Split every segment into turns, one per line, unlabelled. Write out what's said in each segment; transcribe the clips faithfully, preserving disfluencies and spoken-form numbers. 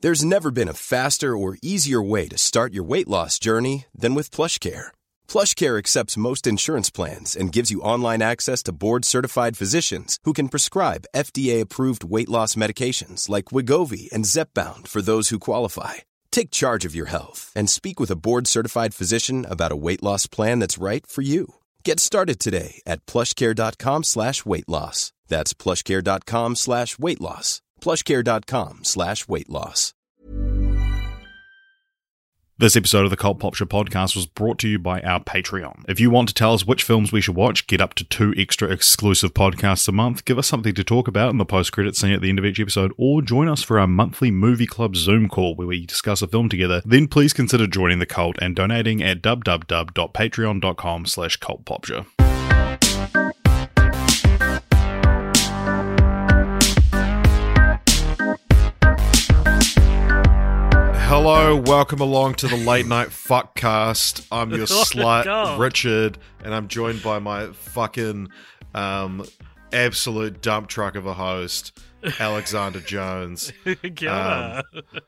There's never been a faster or easier way to start your weight loss journey than with PlushCare. PlushCare accepts most insurance plans and gives you online access to board-certified physicians who can prescribe F D A-approved weight loss medications like Wegovy and Zepbound for those who qualify. Take charge of your health and speak with a board-certified physician about a weight loss plan that's right for you. Get started today at plushcare.com slash weight loss. That's plushcare.com slash weight loss. plushcare.com slash weight loss.
This episode of the Cult Pop Show podcast was brought to you by our Patreon. If you want to tell us which films we should watch, get up to two extra exclusive podcasts a month, give us something to talk about in the post-credit scene at the end of each episode, or join us for our monthly Movie Club Zoom call where we discuss a film together, then please consider joining the cult and donating at www.patreon.com slash cultpopshow. Hello, welcome along to the Late Night Fuckcast. I'm your slut,
God.
Richard, and I'm joined by my fucking um, absolute dump truck of a host, Alexander Jones.
um,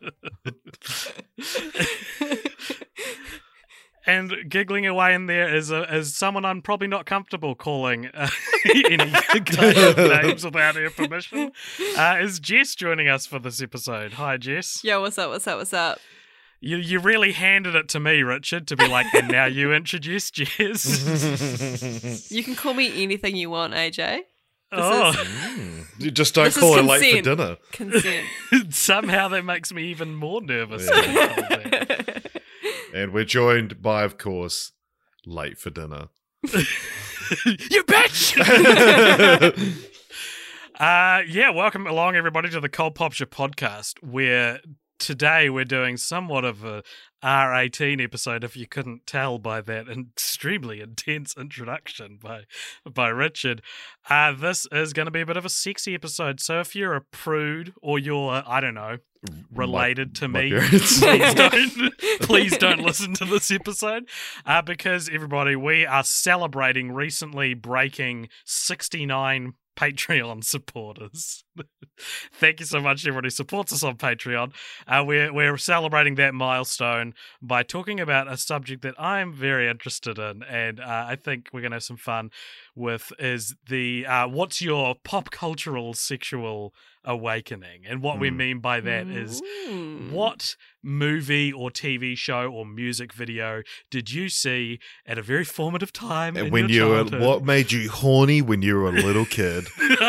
and giggling away in there is, a, is someone I'm probably not comfortable calling uh, any kind of names without her permission. Uh, is Jess joining us for this episode? Hi, Jess.
Yo, what's up, what's up, what's up?
You you really handed it to me, Richard, to be like, and now you introduce Jess.
You can call me anything you want, A J. This
oh.
is,
Mm. You just don't
this
call
is
it late for
consent.
dinner.
Consent.
Somehow that makes me even more nervous.
Yeah. And we're joined by, of course, late for dinner.
You bitch! uh, yeah, welcome along, everybody, to the Cult Pop Show podcast, where today we're doing somewhat of a R eighteen episode, if you couldn't tell by that extremely intense introduction by by Richard. Uh, this is going to be a bit of a sexy episode, so if you're a prude or you're, I don't know, related
my,
to
my
me,
parents.
please don't please don't listen to this episode, uh, because everybody, we are celebrating recently breaking sixty-nine Patreon supporters. Thank you so much to everybody who supports us on Patreon. Uh, we're we're celebrating that milestone by talking about a subject that I'm very interested in, and uh, I think we're gonna have some fun with. Is the uh, what's your pop cultural sexual awakening? And what mm. we mean by that is,
Ooh.
what movie or T V show or music video did you see at a very formative time in
when
your
you were,
childhood?
what made you horny when you were a little kid?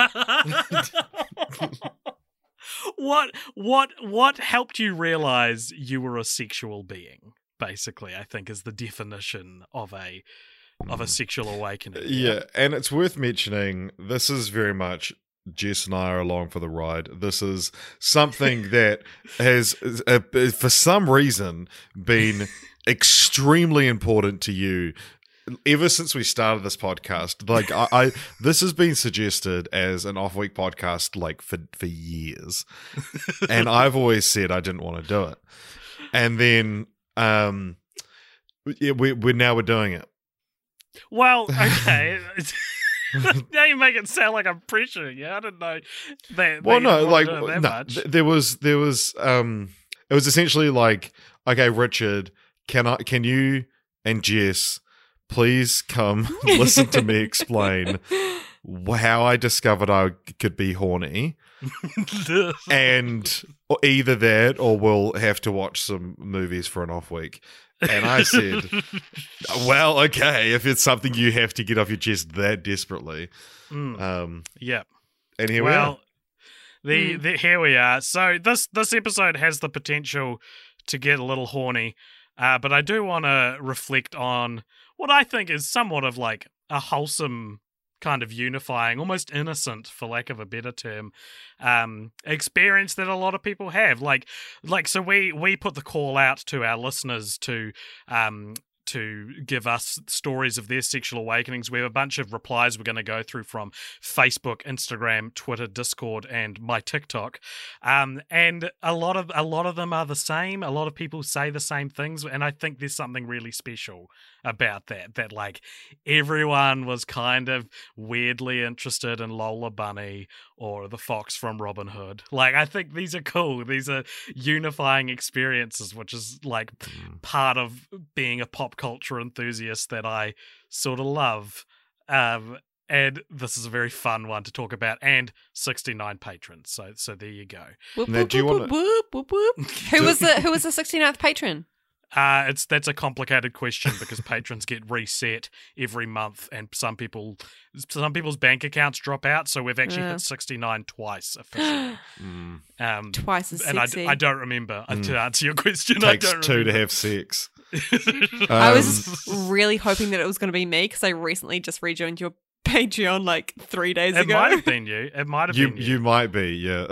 what what what helped you realize you were a sexual being? Basically, I think is the definition of a of a sexual awakening.
Yeah, and it's worth mentioning, this is very much Jess and I are along for the ride. This is something that has, uh, for some reason, been extremely important to you ever since we started this podcast. Like, I, I this has been suggested as an off-week podcast, like, for, for years. And I've always said I didn't want to do it. And then, um, yeah, we, we're now we're doing it.
Well, okay. Now you make it sound like I'm pressuring you. I didn't know that.
Well,
that
no,
you
like,
wanted to do it that
no,
much.
th- there was, there was, um, it was essentially like, okay, Richard, can I, can you and Jess please come listen to me explain how I discovered I could be horny, and either that or we'll have to watch some movies for an off week. And I said, well, okay, if it's something you have to get off your chest that desperately.
Mm.
Um,
yeah.
And here
well,
we are.
The, the here we are. So this this episode has the potential to get a little horny, uh, but I do want to reflect on what I think is somewhat of like a wholesome, kind of unifying, almost innocent, for lack of a better term, um, experience that a lot of people have. Like, like so we we put the call out to our listeners to um, to give us stories of their sexual awakenings. We have a bunch of replies we're going to go through from Facebook, Instagram, Twitter, Discord, and my TikTok. Um, and a lot of a lot of them are the same. A lot of people say the same things, and I think there's something really special about that. That like everyone was kind of weirdly interested in Lola Bunny or the fox from Robin Hood. Like I think these are cool. These are unifying experiences, which is like part of being a pop culture enthusiast that I sort of love. Um, and this is a very fun one to talk about. And sixty-nine patrons. So so there you go.
Whoop,
Now,
whoop,
do you
whoop,
wanna-
whoop, whoop, whoop. Who was the Who was the sixty-ninth patron?
Uh, it's that's a complicated question because patrons get reset every month, and some people, some people's bank accounts drop out. So we've actually
Yeah.
hit sixty-nine twice officially.
Mm.
Um,
Twice as
and I,
sexy.
I don't remember uh, to
Mm.
answer your question.
Takes
I don't
two to
remember.
have sex.
I
Um,
was really hoping that it was going to be me because I recently just rejoined your Patreon like three days
It
ago.
might have been you. It might have
you
been you.
you might be, yeah.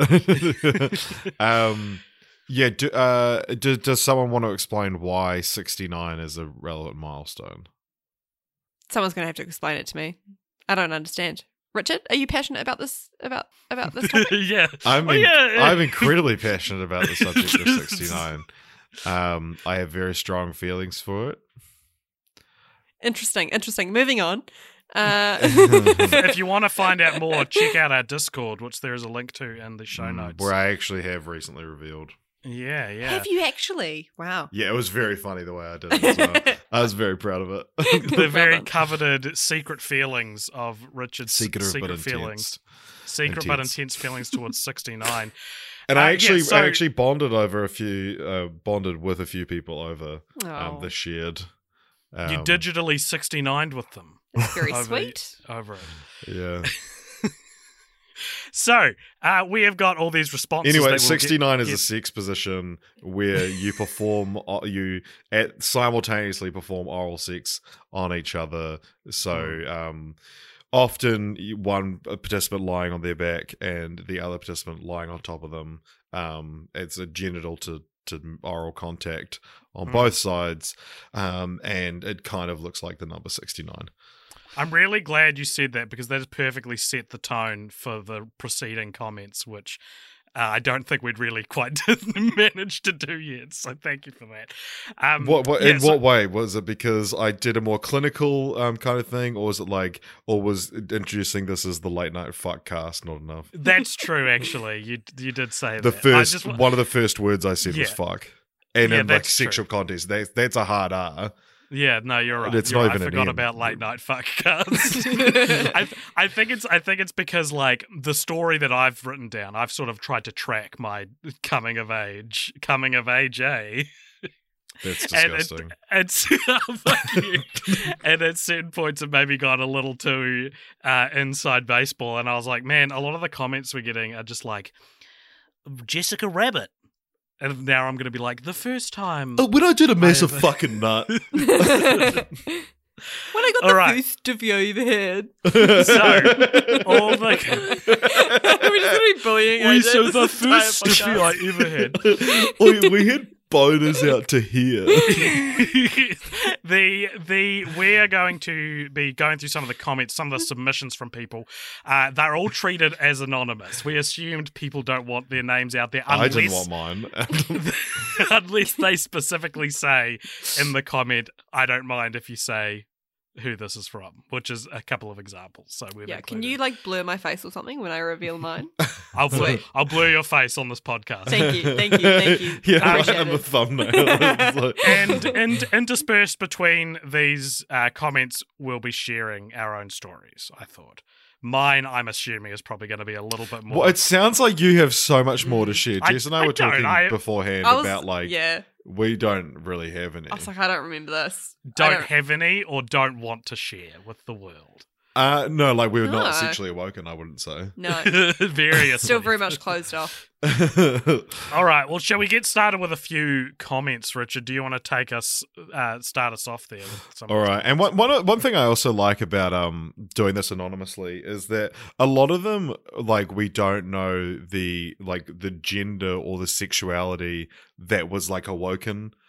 um, yeah. Do, uh, do, does someone want to explain why sixty-nine is a relevant milestone?
Someone's going to have to explain it to me. I don't understand. Richard, are you passionate about this? About about this topic?
yeah.
I'm
Oh,
in-
yeah.
I'm incredibly passionate about the subject of sixty-nine. Um, I have very strong feelings for it.
Interesting, interesting. Moving on. Uh,
If you want to find out more, check out our Discord, which there is a link to in the show
Mm,
notes.
where I actually have recently revealed.
Yeah, yeah.
Have you actually? Wow.
Yeah, it was very funny the way I did it as well. I was very proud of it.
the
Well
very
done.
coveted secret feelings of Richard's
Secret,
secret,
but
feelings.
intense.
Secret but
Intense.
intense feelings towards sixty-nine.
And
Uh,
I
yeah,
actually,
so-
I actually bonded over a few, uh, bonded with a few people over
Oh,
um, the shared. Um,
You digitally sixty-nined with them.
that's very
over,
sweet.
Over it.
Yeah.
So, uh, we have got all these responses.
Anyway,
that we'll get-
sixty-nine is
get-
a sex position where you perform, uh, you at simultaneously perform oral sex on each other. So,
Hmm.
um, often you- one participant lying on their back and the other participant lying on top of them. Um, it's a genital to to oral contact on
Mm.
both sides, um, and it kind of looks like the number sixty-nine.
I'm really glad you said that because that has perfectly set the tone for the preceding comments, which uh, I don't think we'd really quite managed to do yet. So thank you for that. Um,
What, what
yeah,
in
so-
what way was it? Because I did a more clinical um, kind of thing, or was it like, or was introducing this as the late night fuck cast not enough?
That's true, actually. You you did say
The
that. I
first
just wa-
one of the first words I said was
Yeah.
fuck, and
Yeah,
in like
that's true.
sexual context, that, that's a hard R.
Yeah, no, you're right.
It's
You're
not
right.
even
I
an
forgot
M.
about late night fuck cast. I, th- I think it's I think it's because like the story that I've written down, I've sort of tried to track my coming of age, coming of age, eh?
That's
And it-
disgusting.
It's fuck you. And at certain points, it maybe got a little too uh, inside baseball, and I was like, man, a lot of the comments we're getting are just like Jessica Rabbit, and now I'm going to be like, the first time.
Oh, when I did a massive
have-
fucking nut.
When I got
All
the
right.
first of you I ever had.
So, all the
We're just going to be bullying
we
Aiden
so the
this entire
first interview
podcast.
I ever had.
we, we had boners out to here.
the the we are going to be going through some of the comments, some of the submissions from people. Uh, they're all treated as anonymous. We assumed people don't want their names out there
I
unless
didn't want mine.
unless they specifically say in the comment, "I don't mind if you say who this is from," which is a couple of examples. So we've
Yeah, can
included-
you like blur my face or something when I reveal mine?
I'll blur,
Sweet.
I'll blur your face on this podcast.
Thank you, thank you, thank you.
Yeah,
Appreciate
I'm the
it.
thumbnail. It's like-
and, and interspersed between these uh, comments, we'll be sharing our own stories, I thought. Mine, I'm assuming, is probably going to be a little bit more.
Well, it sounds like you have so much more to share.
I-
Jess and I
I
were
don't.
talking
I-
beforehand
I was,
about like
yeah.
we don't really have any.
I was like, I don't remember this. I
don't have any or don't want to share with the world.
Uh, no, like we were
No.
not sexually awoken. I wouldn't say.
No,
Very
still
asleep.
very much closed off.
All right. Well, shall we get started with a few comments, Richard? Do you want to take us, uh, start us off there? With some
All right, and one, one one thing I also like about um doing this anonymously is that a lot of them, like, we don't know the like the gender or the sexuality that was like awoken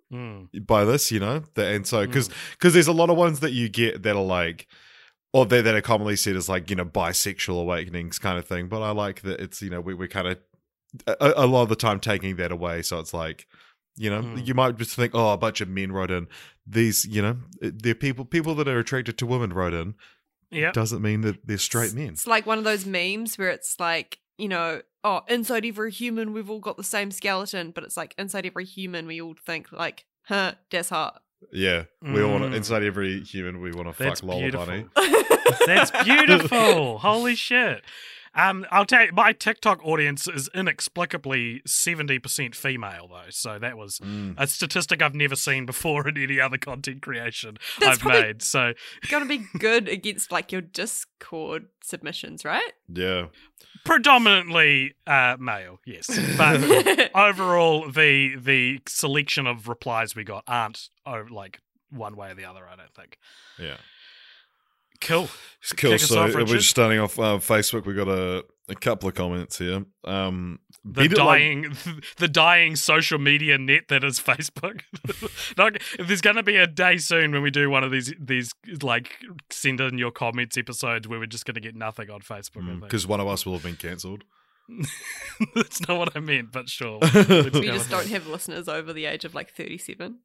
Mm.
by this, you know, that, and so because
Mm.
because there's a lot of ones that you get that are like, or that that are commonly said as like, you know, bisexual awakenings kind of thing. But I like that it's, you know, we we're kind of a, a lot of the time taking that away. So it's like, you know,
Mm.
you might just think, oh, a bunch of men wrote in. These, you know, they're people people that are attracted to women wrote in.
Yeah.
Doesn't mean that they're straight men.
It's like one of those memes where it's like, you know, oh, inside every human, we've all got the same skeleton, but it's like inside every human, we all think like, huh, that's hot.
Yeah, we all want to,
Mm.
inside every human, we want to fuck
That's
Lola
beautiful.
Bunny.
That's beautiful. Holy shit. Um, I'll tell you, my TikTok audience is inexplicably seventy percent female, though. So that was
Mm.
a statistic I've never seen before in any other content creation
That's
I've
probably-
made. So
Gonna be good against like your Discord submissions, right?
Yeah.
predominantly uh, male, yes. But overall, the the selection of replies we got aren't oh, like one way or the other, I don't think.
Yeah.
Cool.
It's cool.
Kick us
So
off,
we're
Richard.
just starting off uh, Facebook. We got a, a couple of comments here. Um,
The
Beat It Like-
dying, the dying social media net that is Facebook. Like, there's going to be a day soon when we do one of these, these like send in your comments episodes where we're just going to get nothing on Facebook. I think.
because one of us will have been cancelled.
That's not what I meant, but sure.
We
Let's go
just
with
don't
that.
have listeners over the age of like thirty-seven.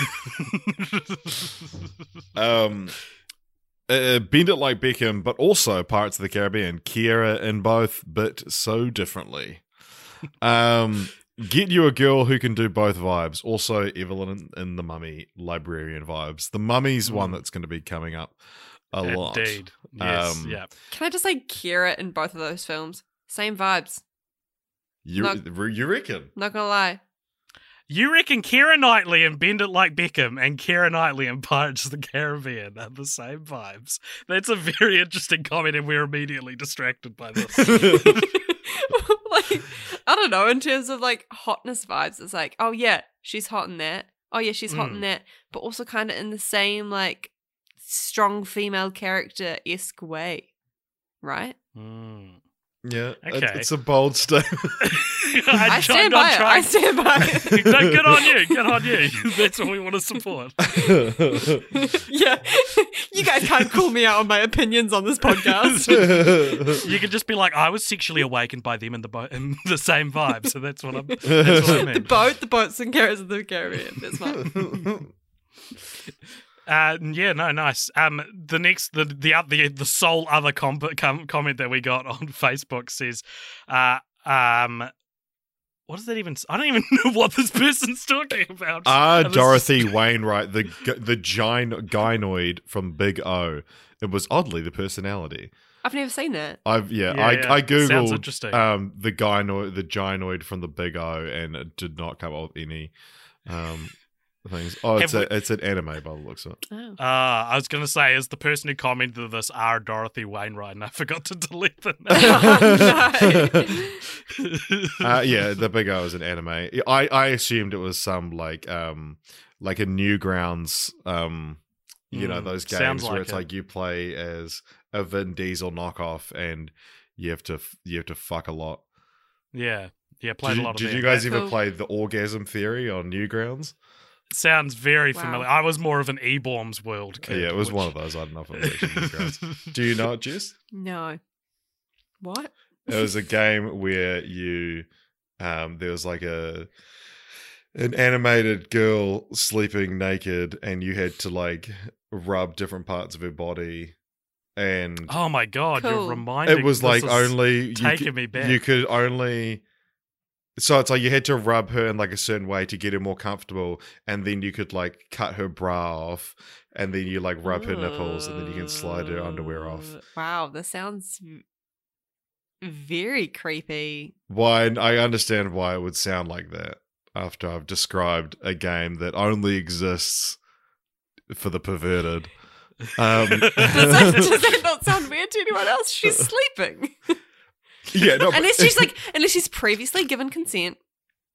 Um, uh, Bend It Like Beckham, but also Pirates of the Caribbean. Kiera in both, but so differently. Um, get you a girl who can do both vibes. Also, Evelyn in, in the Mummy librarian vibes. The Mummy's one
Mm.
that's going to be coming up a lot.
Indeed. Yes.
Um,
yeah.
Can I just say Kira in both of those films? Same vibes.
You,
No.
you reckon?
Not gonna lie.
You reckon Keira Knightley and Bend It Like Beckham and Keira Knightley and Pirates of the Caribbean are the same vibes? That's a very interesting comment, and we're immediately distracted by this.
Like, I don't know, in terms of like hotness vibes, it's like, oh yeah, she's hot in that. Oh yeah, she's hot in
Mm.
that. But also kind of in the same like strong female character-esque way. Right?
Mm.
Yeah, it-
Okay.
it's a bold statement.
I'm
I
try-
stand
I'm
by it.
trying-
I stand by it.
No, good on you. Good on you. That's what we want to support.
Yeah. You guys can't call me out on my opinions on this podcast.
You can just be like, I was sexually awakened by them in the bo- in the same vibe. So that's what I'm. That's what I
The
meant.
boat, the boats and carrots of the Caribbean. That's fine.
Uh, yeah, no, nice. Um, the next, the the oth- the the sole other com- com- comment that we got on Facebook says, uh, um, what does that even? s- I don't even know what this person's talking about.
Ah,
And this-
Dorothy Wainwright, the g- the gyn- gynoid from Big O. It was oddly the personality.
I've never seen that.
I've yeah,
Yeah,
I
yeah.
I
Sounds
googled
interesting.
um the gynoid the gynoid from the Big O, and it did not come up with any um things. Oh, it's
Have
a it's an anime by the looks of it.
Oh.
Uh, I was going to say, is the person who commented this are Dorothy Wainwright, and I forgot to delete the name.
Uh, yeah, the Big O is an anime. I I assumed it was some like um like a Newgrounds um you know
Mm,
those
sounds
games where
like
it's
it.
like you play as a Vin Diesel knockoff and you have to you have to fuck a lot.
Yeah, yeah, played
Did,
a
you,
lot of
did
them.
you guys
That
ever
Cool.
play the Orgasm Theory on Newgrounds?
sounds very
Wow.
familiar. I was more of an E-Bombs world kid.
yeah, it was
which-
one of those. I don't know if it was actually Newgrounds. Do you know it, Jess?
No. What?
It was a game where you um there was like a an animated girl sleeping naked and you had to like rub different parts of her body and
Oh my god, you're
Cool.
reminding
it was
this
like
is
only you
taking
could,
me back.
you could only so it's like you had to rub her in like a certain way to get her more comfortable, and then you could like cut her bra off, and then you like rub her nipples, and then you can slide her underwear off.
Uh, Wow, this sounds v- very creepy.
Why? I understand why it would sound like that after I've described a game that only exists for the perverted. Um,
Does that, does that not sound weird to anyone else? She's sleeping.
yeah, no, but-
unless she's like, unless she's previously given consent,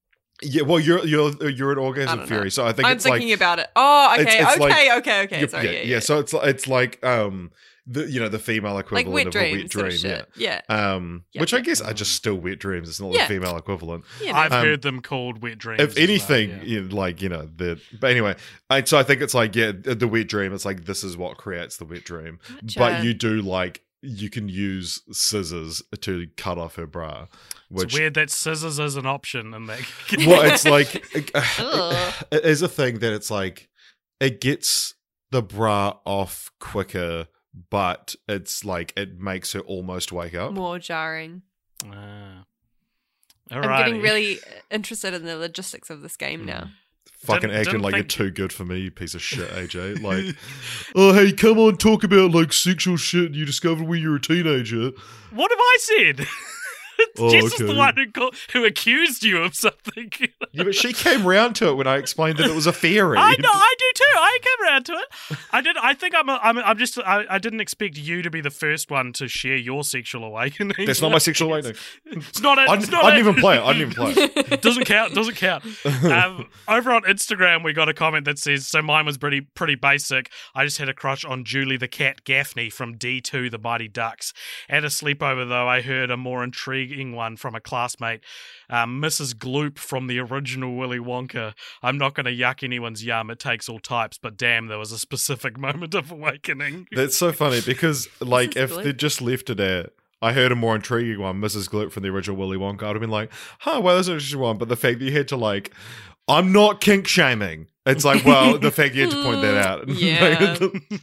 Yeah, well, you're you're you're an
I
orgasm
don't
fairy,
know.
so I think
I'm
it's
thinking
like
about it. Oh, okay,
it's- it's
okay,
like-
okay, okay.
you're-
Sorry,
yeah,
yeah,
yeah. So it's it's like um the you know the female
like
equivalent
wet
of a wet
dreams, sort
dream,
of shit.
yeah.
Yeah,
Um,
Yeah,
which I
yeah.
guess are just still wet dreams. It's not
Yeah.
the female equivalent.
yeah.
I've
Um,
heard them called wet dreams.
If
as well,
anything,
yeah.
you know, like you know the. But anyway, I, so I think it's like yeah, the wet dream. It's like this is what creates the wet dream.
Gotcha.
But you do like you can use scissors to cut off her bra,
It's
which
weird that scissors is an option in that.
well, it's like
Ugh.
it is a thing that it's like it gets the bra off quicker, but it's like it makes her almost wake up.
More jarring.
Ah.
I'm getting
Alrighty.
really interested in the logistics of this game now.
Fucking
Didn't-
acting
didn't
like
think-
you're too good for me, you piece of shit, A J. Like, oh hey, come on, talk about like sexual shit you discovered when you were a teenager.
What have I said?
Oh,
Jess is
okay.
the one who, called, who accused you of something.
Yeah, but she came round to it when I explained that it was a theory.
I know, I do too. I came around to it. I did. I think I'm. A, I'm. I'm just. I, I didn't expect you to be the first one to share your sexual awakening.
That's not my sexual awakening.
It's not. A,
I
it's
didn't,
not
I
a-
didn't even play it. I didn't even play it.
doesn't count. Doesn't count. Um, over on Instagram, we got a comment that says, "So mine was pretty pretty basic. I just had a crush on Julie the cat Gaffney from D two, The Mighty Ducks. At a sleepover, though, I heard a more intriguing one from a classmate, um, Missus Gloop from the original Willy Wonka. I'm not going to yuck anyone's yum. It takes all types, but damn, there was a specific moment of awakening."
That's so funny because, like,
Missus
if
Gloop.
they just left it at, I heard a more intriguing one, Missus Gloop from the original Willy Wonka, I'd have been like, huh, well, that's an interesting one. But the fact that you had to, like, I'm not kink shaming. It's like, well, the fact you had to point that out.
Yeah.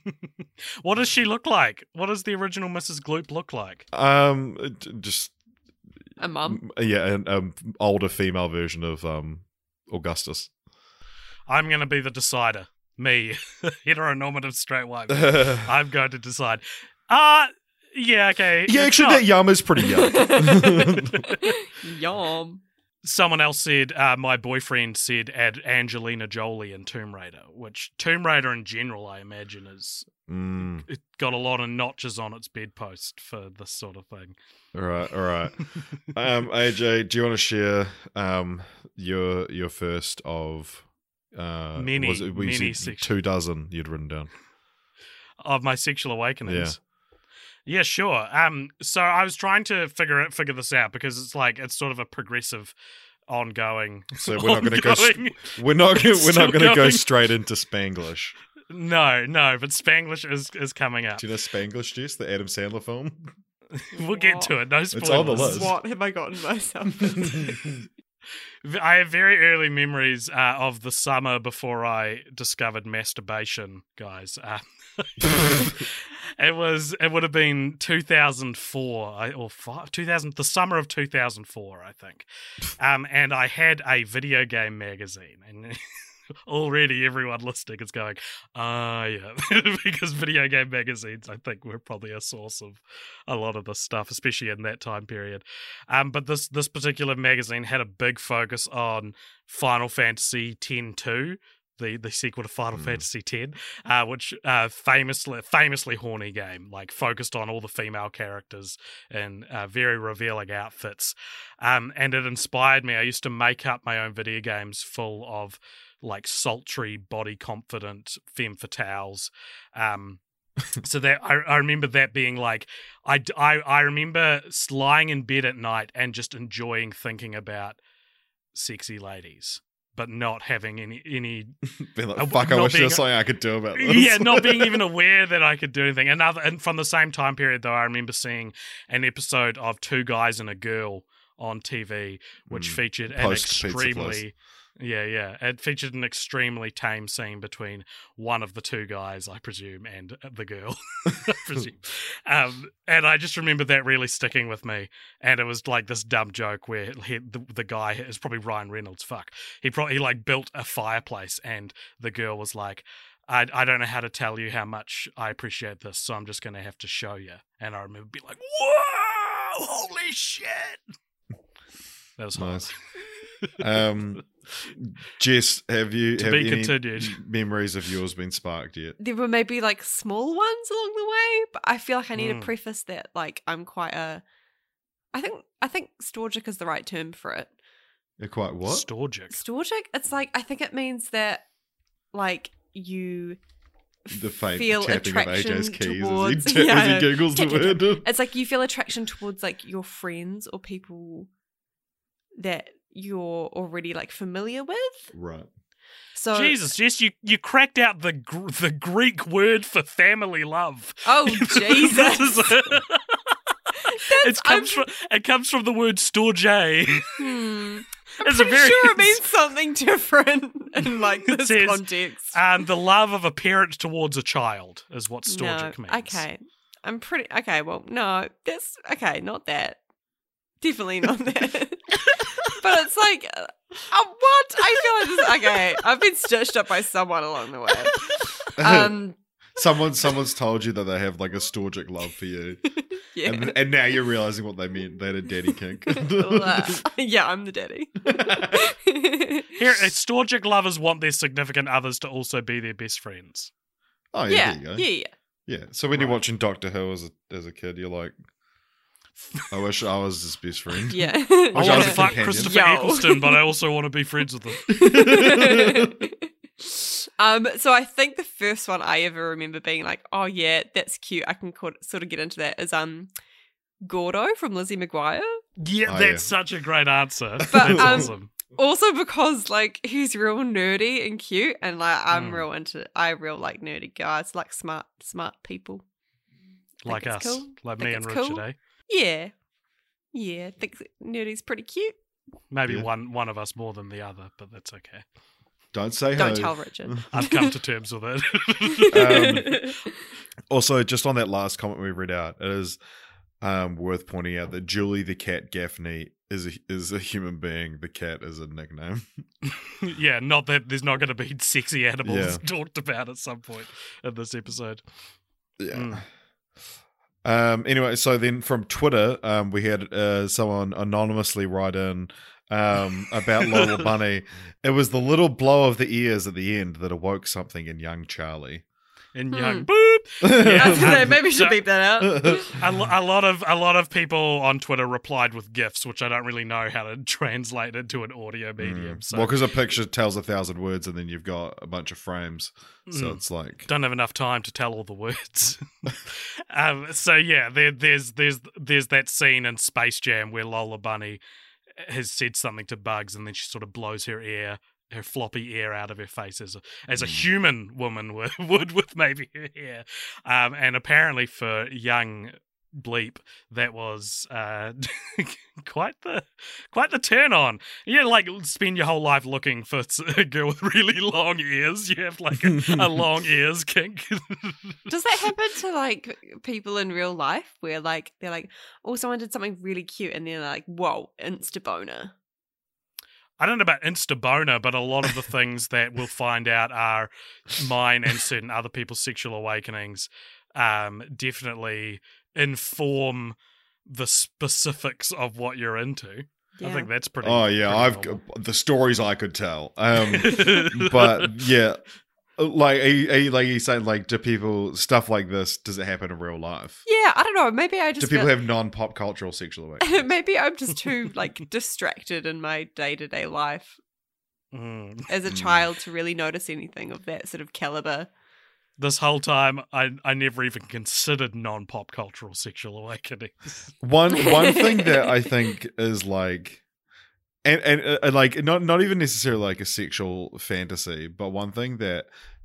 What does she look like? What does the original Missus Gloop look like?
um, j- just,
A mum.
yeah, an um, older female version of um Augustus.
I'm going to be the decider. Me, heteronormative straight white man.
yeah,
I'm going to decide. Uh, yeah, okay. It's
actually,
not-
that yum is pretty young.
Yum.
Someone else said, uh, my boyfriend said, add Angelina Jolie in Tomb Raider, which Tomb Raider in general, I imagine, is
mm,
it got a lot of notches on its bedpost for this sort of thing.
all right, all right. Um, A J, do you want to share um your your first of uh
Many,
was it, we
many
said
sexual-
two dozen you'd written down?
Of my sexual awakenings. Yeah, sure. Um, so I was trying to figure it, figure this out because it's like it's sort of a progressive, ongoing.
So we're not going to go.
ongoing-
We're not. We're
Still
not going to go
going.
straight into Spanglish.
No, no, but Spanglish is is coming up.
Do you know Spanglish, Jess, the Adam Sandler film?
We'll get to it. No spoilers.
on the list.
What have I gotten myself into?
I have very early memories uh, of the summer before I discovered masturbation, guys. Uh, it was. It would have been two thousand four I- or five, two thousand, the summer of two thousand four, I think. Um, and I had a video game magazine, and already everyone listening is going, ah, yeah, because video game magazines, I think, were probably a source of a lot of this stuff, especially in that time period. Um, but this this particular magazine had a big focus on Final Fantasy X two, the the sequel to Final
Mm.
Fantasy X, uh, which uh, famously famously horny game, like focused on all the female characters in uh, very revealing outfits, um, and it inspired me. I used to make up my own video games full of like sultry, body confident femme fatales. Um, so that I, I remember that being like, I, I, I remember lying in bed at night and just enjoying thinking about sexy ladies, but not having any any
Being
Uh,
like, fuck, I
not
wish there
being-
was something I could do about this.
yeah, not being even aware that I could do anything. Another, and from the same time period, though, I remember seeing an episode of Two Guys and a Girl on T V, which
Mm.
featured an
Post Pizza Place.
extremely, yeah, yeah, it featured an extremely tame scene between one of the two guys, I presume, and the girl, I presume. Um, and I just remember that really sticking with me. And it was like this dumb joke where he, the, the guy is probably Ryan Reynolds. Fuck, he probably he like built a fireplace, and the girl was like, I, I don't know how to tell you how much I appreciate this, so I'm just going to have to show you. And I remember being like, whoa, holy shit. That was hot.
Nice. Um, Jess, have you
To
have
be
any
continued.
memories of yours been sparked yet?
There were maybe like small ones along the way, but I feel like I need
Mm.
to preface that like I'm quite a I think I think Storgic is the right term for it.
They're quite what?
Storgic.
Storgic? It's like, I think it means that, like, you
The faint
feel
tapping of A
attraction
J's keys
towards...
as he, ta-
yeah,
as he giggles the word.
It's like you feel attraction towards, like, your friends or people that you're already, like, familiar with.
Right.
So,
Jesus, Jess, you, you cracked out the gr- the Greek word for family love.
oh,
This
Jesus.
is a- it comes from it comes from the word storge.
Hmm.
It's
Pretty
a very
sure it means something different in, like,
It
this
says,
context.
um, the love of a parent towards a child is what storgic
no,
means.
Okay. I'm pretty... Okay, well, no. That's... Okay, not that. Definitely not that. But it's like... Uh, oh, what? I feel like this... Okay, I've been stitched up by someone along the way. Um,
Someone, someone's told you that they have like a storgic love for you,
yeah.
and, and now you're realizing what they meant. They had a daddy kink.
Well, uh, yeah, I'm the daddy.
Here, uh, storgic lovers want their significant others to also be their best friends.
Oh yeah,
yeah,
there you go.
yeah, yeah.
Yeah. So when you're
Right.
watching Doctor Who as a as a kid, you're like, I wish I was his best friend.
Yeah.
I
Which
want
I
to
was a
fuck
companion.
Christopher
Yo.
Eccleston, but I also want to be friends with him.
um, so I think the first one I ever remember being like, oh yeah, that's cute. I can co- sort of get into that is um, Gordo from Lizzie McGuire.
Yeah,
Oh,
that's
yeah.
such a great answer.
But,
that's
um,
awesome.
Also because like he's real nerdy and cute, and like I'm
Mm.
real into I real like nerdy guys, like smart smart people.
Like
think
us.
it's cool.
Like
Think
me and
it's
Richard,
cool.
eh?
Yeah, yeah. Think nerdy's pretty cute.
Maybe
Yeah.
one, one of us more than the other, but that's okay.
Don't say
Don't
who.
tell Richard.
I've come to terms with it.
Um, Also, just on that last comment we read out, it is um, worth pointing out that Julie the cat Gaffney is a, is a human being. The cat is a nickname.
Yeah, not that there's not going to be sexy animals
Yeah.
talked about at some point in this episode.
Yeah.
Mm.
Um. Anyway, so then from Twitter, um, we had uh, someone anonymously write in um about Lola Bunny. It was the little blow of the ears at the end that awoke something in young Charlie.
And
Hmm.
young boop.
I was gonna say,
um,
maybe we should
so-
beep that out.
A, lo- a lot of a lot of people on Twitter replied with gifs, which I don't really know how to translate into an audio medium. So
Well, because a picture tells a thousand words, and then you've got a bunch of frames, so
Mm.
it's like
don't have enough time to tell all the words. um, so yeah, there, there's there's there's that scene in Space Jam where Lola Bunny has said something to Bugs, and then she sort of blows her ear, her floppy ear out of her face as a, as a human woman would, would with maybe her hair. Um, and apparently for young Bleep, that was uh, quite the quite the turn on. You like spend your whole life looking for a girl with really long ears. You have like a, a long ears kink.
Does that happen to like people in real life where like they're like, oh, someone did something really cute, and they're like, whoa, insta boner?
I don't know about Instaboner, but a lot of the things that we'll find out are mine and certain other people's sexual awakenings um, definitely inform the specifics of what you're into. I think that's pretty.
oh yeah,
pretty
I've
normal.
got the stories I could tell. Um, but yeah, like are you, are you, like you saying, like do people stuff like this? Does it happen in real life?
Yeah, I don't know. Maybe I
Do
just
people
feel-
have non-pop cultural sexual awakenings?
maybe I'm just too like distracted in my day to day life
Mm.
as a
Mm.
child to really notice anything of that sort of caliber.
This whole time, I I never even considered non-pop cultural sexual awakenings.
One one thing that I think is like, and and, uh, and like not not even necessarily like a sexual fantasy, but one thing that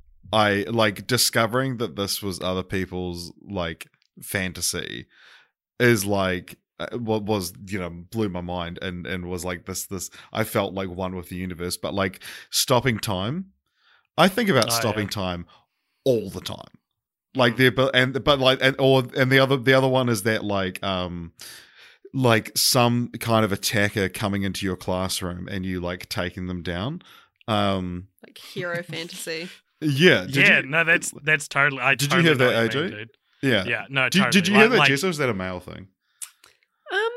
I like discovering that this was other people's like fantasy is like uh, what was you know blew my mind and and was like this this I felt like one with the universe, but like stopping time. I think about
Oh,
stopping
yeah.
time all the time. Like the but and but like and or and the other the other one is that like um like some kind of attacker coming into your classroom and you like taking them down. Um
Like hero fantasy.
yeah. Did
yeah,
you,
no, that's that's totally. I
Did you
totally
have
know
that,
what you mean,
A J?
dude.
yeah.
Yeah, no,
Did,
totally.
did you
like,
hear that,
like,
Jess, or was that a male thing?
Um,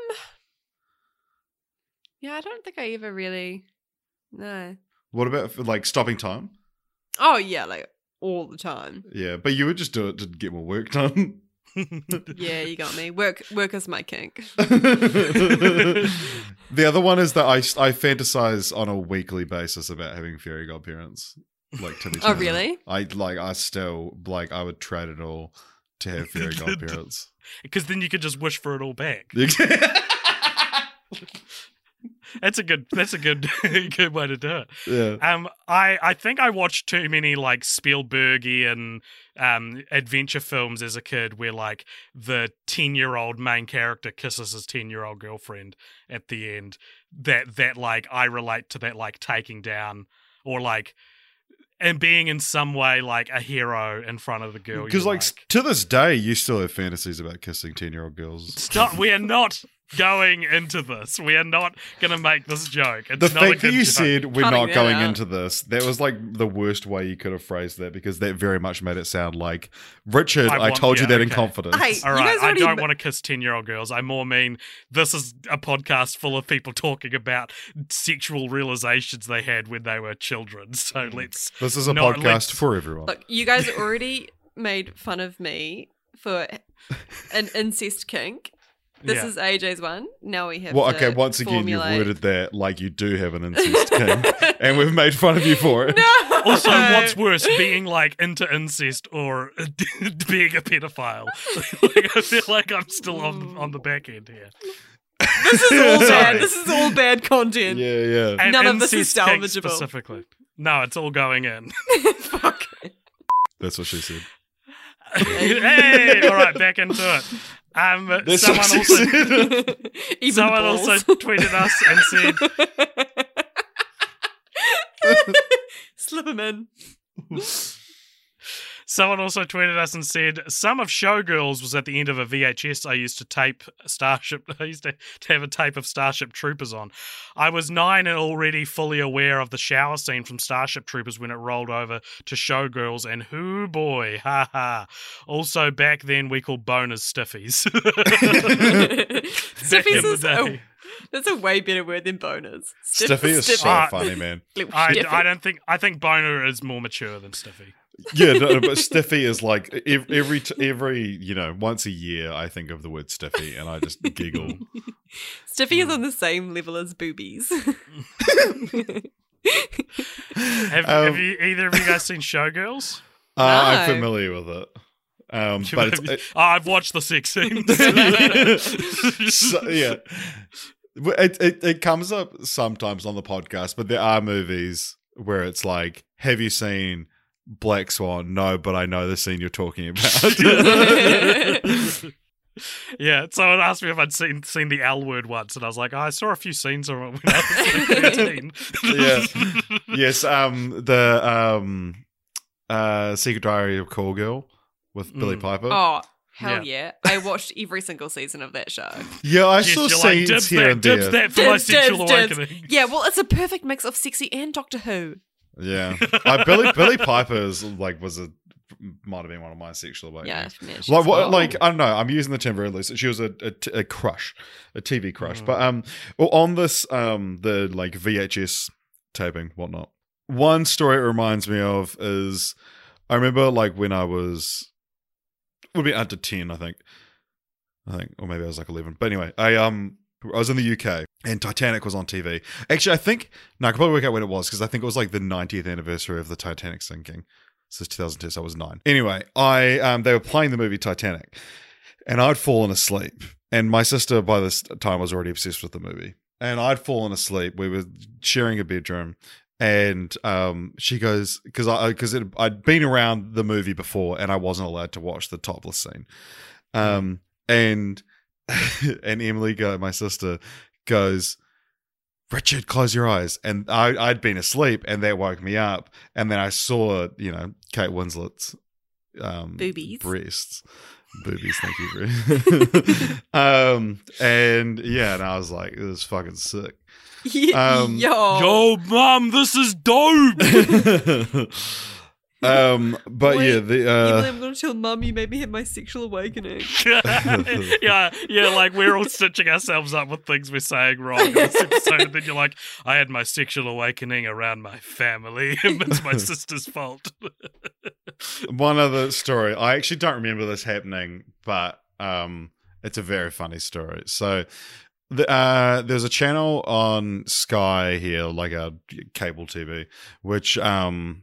yeah, I don't think I ever really. No.
What about for, like stopping time?
Oh yeah, like all the time.
Yeah, but you would just do it to get more work done.
Yeah, you got me. Work, work is my kink.
The other one is that I, I fantasize on a weekly basis about having fairy godparents. Like to the
Oh, really?
I like. I still like. I would trade it all to have fairy godparents.
Because then you could just wish for it all back. That's a good. That's a good. good way to do it.
Yeah.
Um, I, I think I watched too many like Spielbergian um adventure films as a kid, where like the ten year old main character kisses his ten year old girlfriend at the end. That that like I relate to that like taking down or like. And being in some way like a hero in front of the girl.
Because like,
like
to this day, you still have fantasies about kissing ten year old girls.
Stop. We are not going into this. We are not going to make this joke. It's
The
not a
fact that
good
you
joke.
said we're
Cutting
not
that
going
out.
into this, that was like the worst way you could have phrased that, because that very much made it sound like, Richard,
I
I,
want-
told you
yeah,
that in
okay.
confidence.
Hey,
All
You
right,
guys
I
already
don't
ma-
want to kiss ten-year-old girls. I more mean this is a podcast full of people talking about sexual realizations they had when they were children. So let's...
This is a
not-
podcast
let's-
for everyone.
Look, you guys already made fun of me for an incest kink. This
Yeah.
is A J's one. Now we have
Well,
to
okay, once again,
formulate.
you've worded that like you do have an incest king, and we've made fun of you for it.
No!
Also, what's worse, being like into incest or being a pedophile? Like, I feel like I'm still on on the back end here.
This is all
Sorry.
bad. This is all bad content.
Yeah, yeah.
And
None of this is
incest kink
salvageable.
specifically. No, it's all going in.
Fuck.
That's what she said.
Hey, all right, back into it. Um,
That's
someone
what she
also,
said.
Even
someone
balls.
also tweeted us and said,
Slip him in.
someone also tweeted us and said, some of Showgirls was at the end of a V H S I used to tape Starship. I used to, to have a tape of Starship Troopers on. I was nine and already fully aware of the shower scene from Starship Troopers when it rolled over to Showgirls, and hoo boy, ha ha. Also, back then we called boners stiffies.
Stiffies
in the
is a,
day.
that's a way better word than boners. Stiff-
Stiffy is so
stiffy.
Ah.
funny, man.
Little
I,
stiffy.
I don't think I think boner is more mature than stiffy.
Yeah, no, no, but stiffy is like ev- every t- every you know once a year I think of the word stiffy and I just giggle.
Stiffy is on the same level as boobies.
Have,
Um,
have you either of you guys seen Showgirls?
Uh, I'm
No.
familiar with it, um, but it's, it,
oh, I've watched the sex scenes.
so, yeah, it, it it comes up sometimes on the podcast, but there are movies where it's like, have you seen Black Swan? No, but I know the scene you're talking about.
Yeah, someone asked me if I'd seen seen the L Word once, and I was like, oh, I saw a few scenes of it when I was like thirteen.
Yeah. Yes, um, the um, uh, Secret Diary of Call Girl with Billy
Mm.
Piper.
Oh, hell
Yeah.
yeah. I watched every single season of that show.
Yeah, I
Yes,
saw
you're like,
scenes
dibs
here
that,
and
dibs
there.
that for my
Dibs,
sexual
dibs, dibs.
awakening.
Yeah, well, it's a perfect mix of sexy and Doctor Who.
Yeah, uh, Billy Billy Piper is like was a might have been one of my sexual
Yeah,
awakenings.
man, she's
Like what?
hot.
Like I don't know. I'm using the term very loosely. She was a, a, t- a crush, a T V crush.
Mm.
But um, well, on this um, the like V H S taping whatnot. One story it reminds me of is I remember like when I was would be under ten, I think. I think, or maybe I was like eleven. But anyway, I um I was in the U K and Titanic was on T V. Actually, I think no, I can probably work out when it was because I think it was like the ninetieth anniversary of the Titanic sinking. So it's two thousand two, so I was nine. Anyway, I um, they were playing the movie Titanic, and I'd fallen asleep. And my sister, by this time, was already obsessed with the movie. And I'd fallen asleep. We were sharing a bedroom, and um, she goes because I because I'd been around the movie before, and I wasn't allowed to watch the topless scene. Um, and and Emily, go, my sister, goes, Richard, close your eyes. And I, I'd been asleep, and that woke me up. And then I saw, you know, Kate Winslet's um,
Boobies.
breasts. Boobies, thank you. um, and yeah, and I was like, it was fucking sick. Um,
Yo.
Yo, mum, this is dope.
um, but
Wait,
yeah, the
Emily,
uh,
I'm going to tell mum you made me have my sexual awakening.
yeah, yeah, like we're all stitching ourselves up with things we're saying wrong in this episode, and then you're like, I had my sexual awakening around my family, and it's my sister's fault.
one other story. I actually don't remember this happening, but um, it's a very funny story. So the, uh, there's a channel on Sky here, like a cable T V, which um,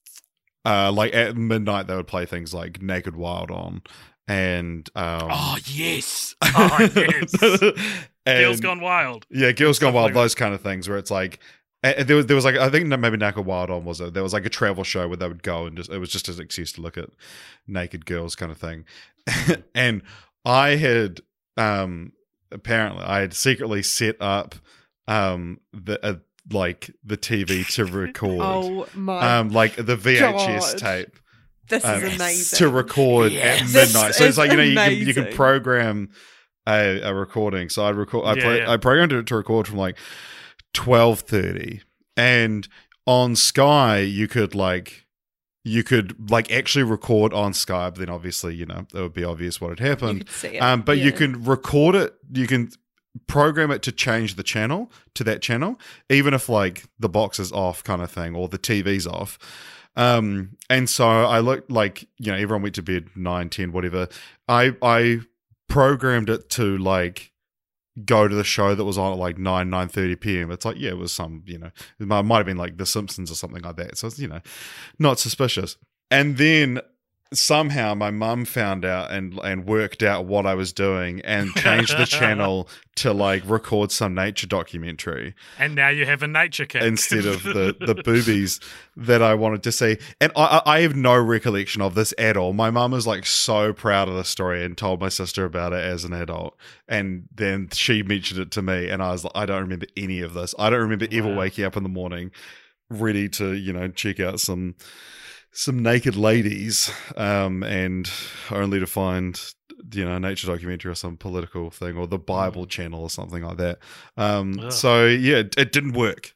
uh, like at midnight they would play things like Naked Wild on. And um,
oh yes, oh yes,
and,
Girls Gone Wild.
Yeah, Girls Gone Wild.
Like
those kind of things where it's like uh, there was there was like I think maybe Naked Wild on was it? There was like a travel show where they would go and just it was just an excuse to look at naked girls kind of thing. And I had um apparently I had secretly set up um the uh, like the T V to record
Oh my
um like the V H S
God.
tape.
This is
Um,
amazing.
to record
Yes.
at
This
midnight. So it's
is
like you know you can, you can
amazing.
program a, a recording. So I record I
Yeah,
play,
yeah.
I programmed it to record from like twelve thirty, and on Sky you could like you could like actually record on Sky. But then obviously you know it would be obvious what had
You
happened.
could see it.
Um, but you
Yeah.
can record it. You can program it to change the channel to that channel, even if like the box is off, kind of thing, or the T V's off. Um, and so I looked like you know everyone went to bed nine, ten, whatever. I I programmed it to like go to the show that was on at like nine, nine thirty p.m. It's like yeah, it was some you know it might, might have been like The Simpsons or something like that. So it's you know not suspicious. And then somehow my mum found out and and worked out what I was doing and changed the channel to like record some nature documentary
And now you have a nature kick
instead of the, the boobies that I wanted to see. And I, I have no recollection of this at all. My mum was like so proud of the story and told my sister about it as an adult. And then she mentioned it to me and I was like, I don't remember any of this. I don't remember ever
Wow.
waking up in the morning ready to, you know, check out some some naked ladies um, and only to find you know a nature documentary or some political thing or the Bible channel or something like that. Um,
Ugh.
so yeah, it, it didn't work.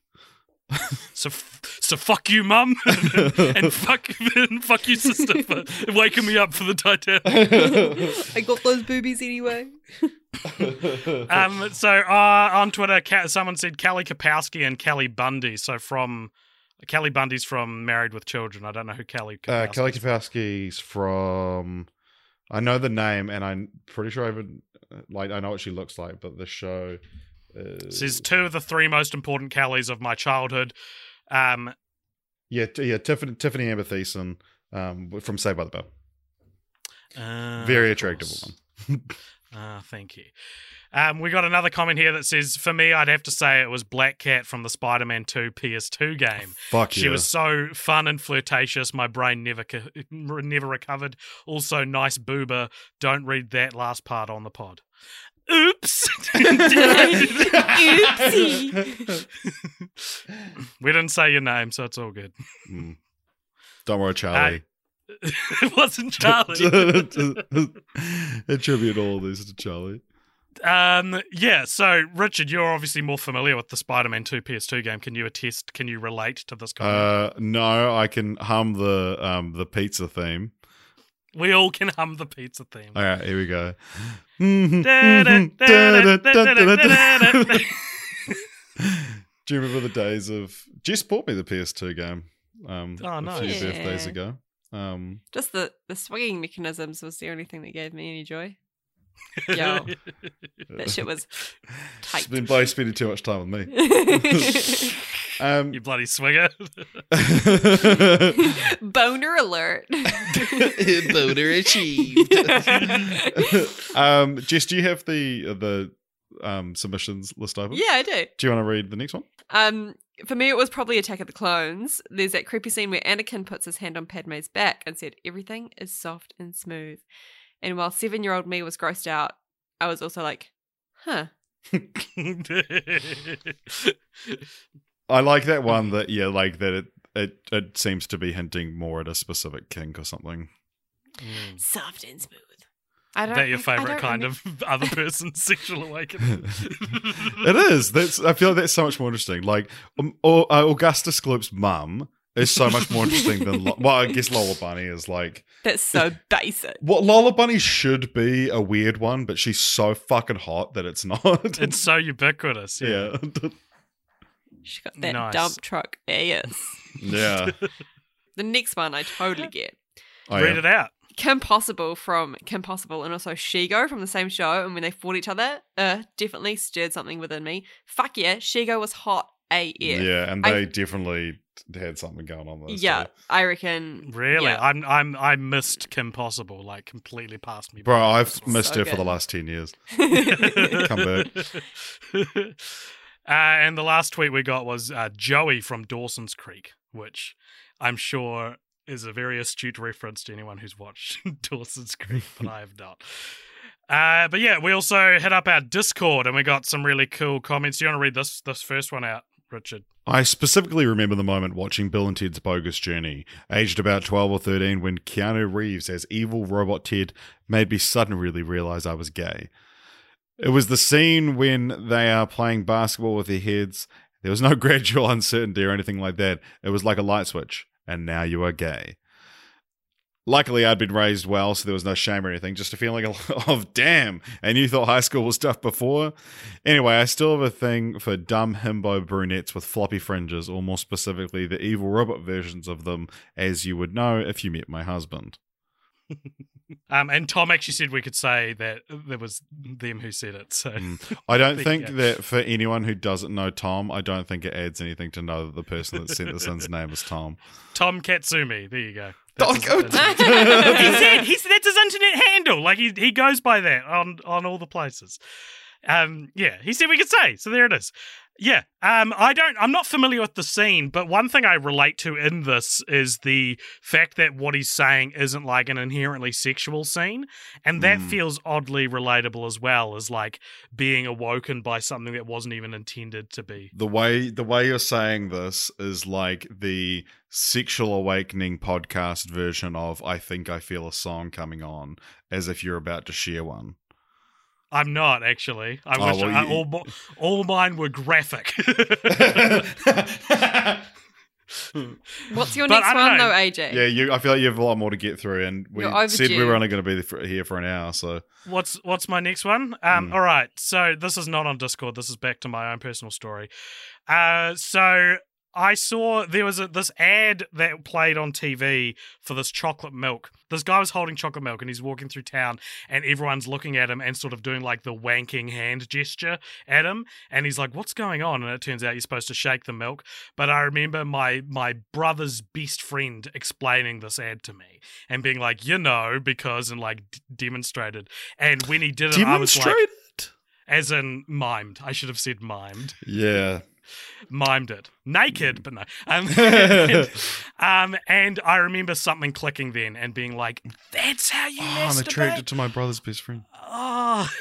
So, so fuck you, mum, and fuck, and fuck you, sister, for waking me up for the Titanic.
I got those boobies anyway.
Um, so uh, on Twitter, Ka- someone said Kelly Kapowski and Kelly Bundy. So from Kelly Bundy's from Married with Children. I don't know who Kelly Kapowski.
Uh, Kelly Kapowski's from. I know the name, and I'm pretty sure I even like I know what she looks like, but the show is
Says two of the three most important Kellys of my childhood. Um,
yeah, t- yeah, Tiffany Tiffany Amber Thiessen um, from Saved by the Bell.
uh,
Very
of
attractive
course.
woman.
Ah, thank you. Um, we got another comment here that says, for me, I'd have to say it was Black Cat from the Spider-Man two P S two game.
Fuck
She
yeah.
was so fun and flirtatious, my brain never co- never recovered. Also, nice boober. Don't read that last part on the pod. Oops.
Oopsie.
We didn't say your name, so it's all good.
Mm. Don't worry, Charlie.
It wasn't Charlie.
Attribute all of this to Charlie.
Um, yeah, so Richard, you're obviously more familiar with the Spider-Man two P S two game. Can you attest, can you relate to this comment?
Uh, no, I can hum the um the pizza theme.
We all can hum the pizza theme.
All right, here we go.
Da, da, da, da, da, da, da, da, da.
Do you remember the days of Jess bought me the P S two game um
Oh,
a
nice.
few
Yeah.
birthdays ago. Um
Just the, the swinging mechanisms was the only thing that gave me any joy. Yo, that shit was tight.
Spend by spending too much time with me. Um
You bloody swinger.
Boner alert.
Boner achieved. um Jess, do you have the the um submissions list open?
Yeah, I do.
Do you want to read the next one?
Um, for me, it was probably Attack of the Clones. There's that creepy scene where Anakin puts his hand on Padme's back and said, "Everything is soft and smooth." And while seven-year-old me was grossed out, I was also like, "Huh."
I like that one that yeah, like that it it, it seems to be hinting more at a specific kink or something.
Soft and smooth. I don't.
That your
I- I
favourite
don't
kind
remember-
of other person's sexual awakening?
It is. That's. I feel like that's so much more interesting. Like, um, or, uh, Augustus Gloop's mum is so much more interesting than. Lo- well, I guess Lola Bunny is like.
That's so basic.
What Lola Bunny should be a weird one, but she's so fucking hot that it's not.
It's so ubiquitous. Yeah.
yeah,
She got that
Nice.
dump truck ass.
yeah.
The next one I totally get.
Oh,
Read
yeah.
it out.
Kim Possible from Kim Possible and also Shigo from the same show, and when they fought each other, uh, definitely stirred something within me. Fuck yeah, Shigo was hot A F.
Yeah, and
I-
they definitely had something going on there.
Yeah, I reckon.
Really?
yeah.
I'm I'm I missed Kim Possible, like completely passed me.
Bro,
by.
I've missed
So
her for the
good.
last ten years. Come back.
uh, and the last tweet we got was uh, Joey from Dawson's Creek, which I'm sure is a very astute reference to anyone who's watched Dawson's Creek, but I have not. Uh, but yeah, we also hit up our Discord and we got some really cool comments. Do you want to read this this first one out, Richard?
I specifically remember the moment watching Bill and Ted's Bogus Journey, aged about twelve or thirteen, when Keanu Reeves as evil robot Ted made me suddenly realize I was gay. It was the scene when they are playing basketball with their heads. There was no gradual uncertainty or anything like that. It was like a light switch, and now you are gay. Luckily, I'd been raised well, so there was no shame or anything, just a feeling of, of damn, and you thought high school was tough before? Anyway, I still have a thing for dumb himbo brunettes with floppy fringes, or more specifically, the evil robot versions of them, as you would know if you met my husband.
Um, and Tom actually said we could say that there was them who said it. So
Mm. I don't
There
think
you go.
that for anyone who doesn't know Tom, I don't think it adds anything to know that the person that sent this in's name is Tom.
Tom Katsumi, there you go.
Oh,
That's his-
God.
that's his- he said he said that's his internet handle. Like he he goes by that on on all the places. Um, yeah, he said we could say. So there it is. Yeah. Um, I don't. I'm not familiar with the scene, but one thing I relate to in this is the fact that what he's saying isn't like an inherently sexual scene, and that
Mm.
feels oddly relatable as well as like being awoken by something that wasn't even intended to be.
The way the way you're saying this is like the Sexual Awakening podcast version of I Think I Feel a Song coming on, as if you're about to share one.
I'm not actually. I
Oh,
wish
well,
I,
you-
all mo- all mine were graphic.
What's your
But
next
I don't
one,
know.
though, A J?
Yeah, you. I feel like you have a lot more to get through, and we
You're
said we
overdue.
were only going to be there for, here for an hour. So
What's what's my next one? Um,
Mm.
all right. So this is not on Discord. This is back to my own personal story. Uh, so I saw there was a, this ad that played on T V for this chocolate milk. This guy was holding chocolate milk and he's walking through town and everyone's looking at him and sort of doing like the wanking hand gesture at him. And he's like, what's going on? And it turns out you're supposed to shake the milk. But I remember my, my brother's best friend explaining this ad to me and being like, you know, because, and like d- demonstrated. And when he did it, I was like,
demonstrate.
as in mimed. I should have said mimed.
Yeah.
Mimed it. Naked, but no. Um, and, um, and I remember something clicking then and being like, that's how you
Oh, I'm
masturbate?
attracted to my brother's best friend.
Oh.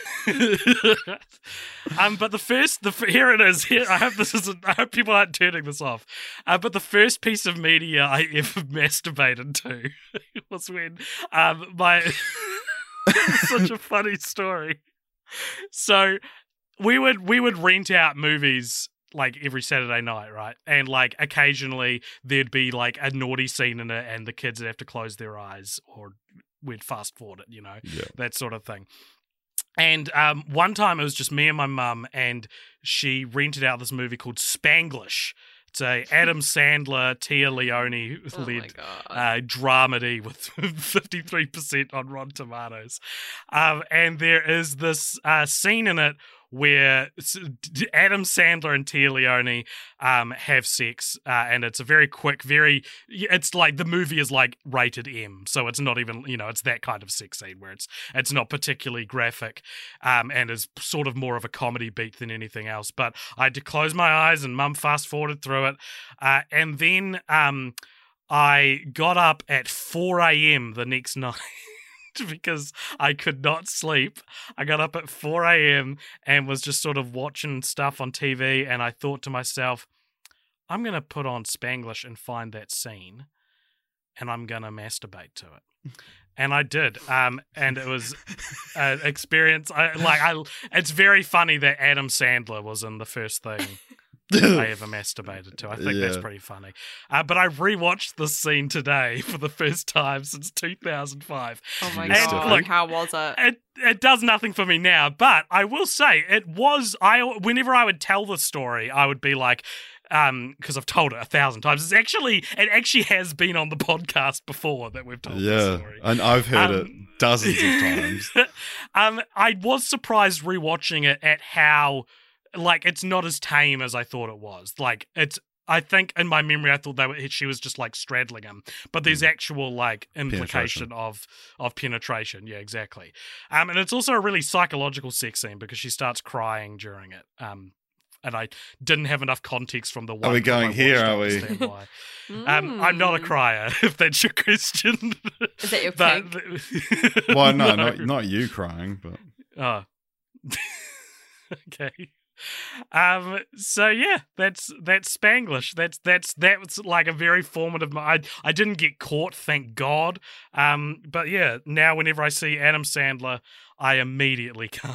um, but the first, the here it is. Here, I hope this isn't. I hope people aren't turning this off. Uh, but the first piece of media I ever masturbated to was when um, my. It's such a funny story. So we would we would rent out movies like every Saturday night, right? And like occasionally there'd be like a naughty scene in it, and the kids would have to close their eyes, or we'd fast forward it, you know,
Yeah.
that sort of thing. And um, one time it was just me and my mum, and she rented out this movie called Spanglish. It's a Adam Sandler, Tia Leone
Oh my
led
god.
uh, dramedy with fifty-three percent on Rotten Tomatoes. Um, and there is this uh, scene in it where s- d- Adam Sandler and Tia Leone um, have sex, uh, and it's a very quick, very, it's like the movie is like rated M, so it's not even, you know, it's that kind of sex scene where it's it's not particularly graphic, um, and is sort of more of a comedy beat than anything else. But I had to close my eyes, and Mum fast forwarded through it, uh, and then um, I got up at four a.m. the next night. Because I could not sleep. I got up at four a.m. and was just sort of watching stuff on T V, and I thought to myself, I'm going to put on Spanglish and find that scene, and I'm going to masturbate to it. And I did, um, and it was an experience. I, like, I, it's very funny that Adam Sandler was in the first thing I ever masturbated to. I think that's
Yeah.
pretty funny. Uh, but I rewatched this scene today for the first time since two thousand five.
Oh my
And
god.
look,
How was it?
It it does nothing for me now, but I will say it was. I whenever I would tell the story, I would be like, um, because I've told it a thousand times. It's actually it actually has been on the podcast before that we've told the
Yeah,
story.
and I've heard
Um,
it dozens of times.
um, I was surprised rewatching it at how, like, it's not as tame as I thought it was. Like, it's. I think in my memory, I thought they were, she was just like straddling him, but there's actual like implication
Penetration.
of of penetration. Yeah, exactly. Um, and it's also a really psychological sex scene because she starts crying during it. Um, and I didn't have enough context from the one.
Are we
clip I
going here,
watched to
are we?
understand why. Um, I'm not a
Mm.
crier, if that's your question.
Is that your
But-
kink?
Well, no, not not you crying, but
Oh. Okay. Um. So yeah, that's that's Spanglish. That's that's that's like a very formative. mo- I I didn't get caught, thank God. Um. But yeah, now whenever I see Adam Sandler, I immediately come.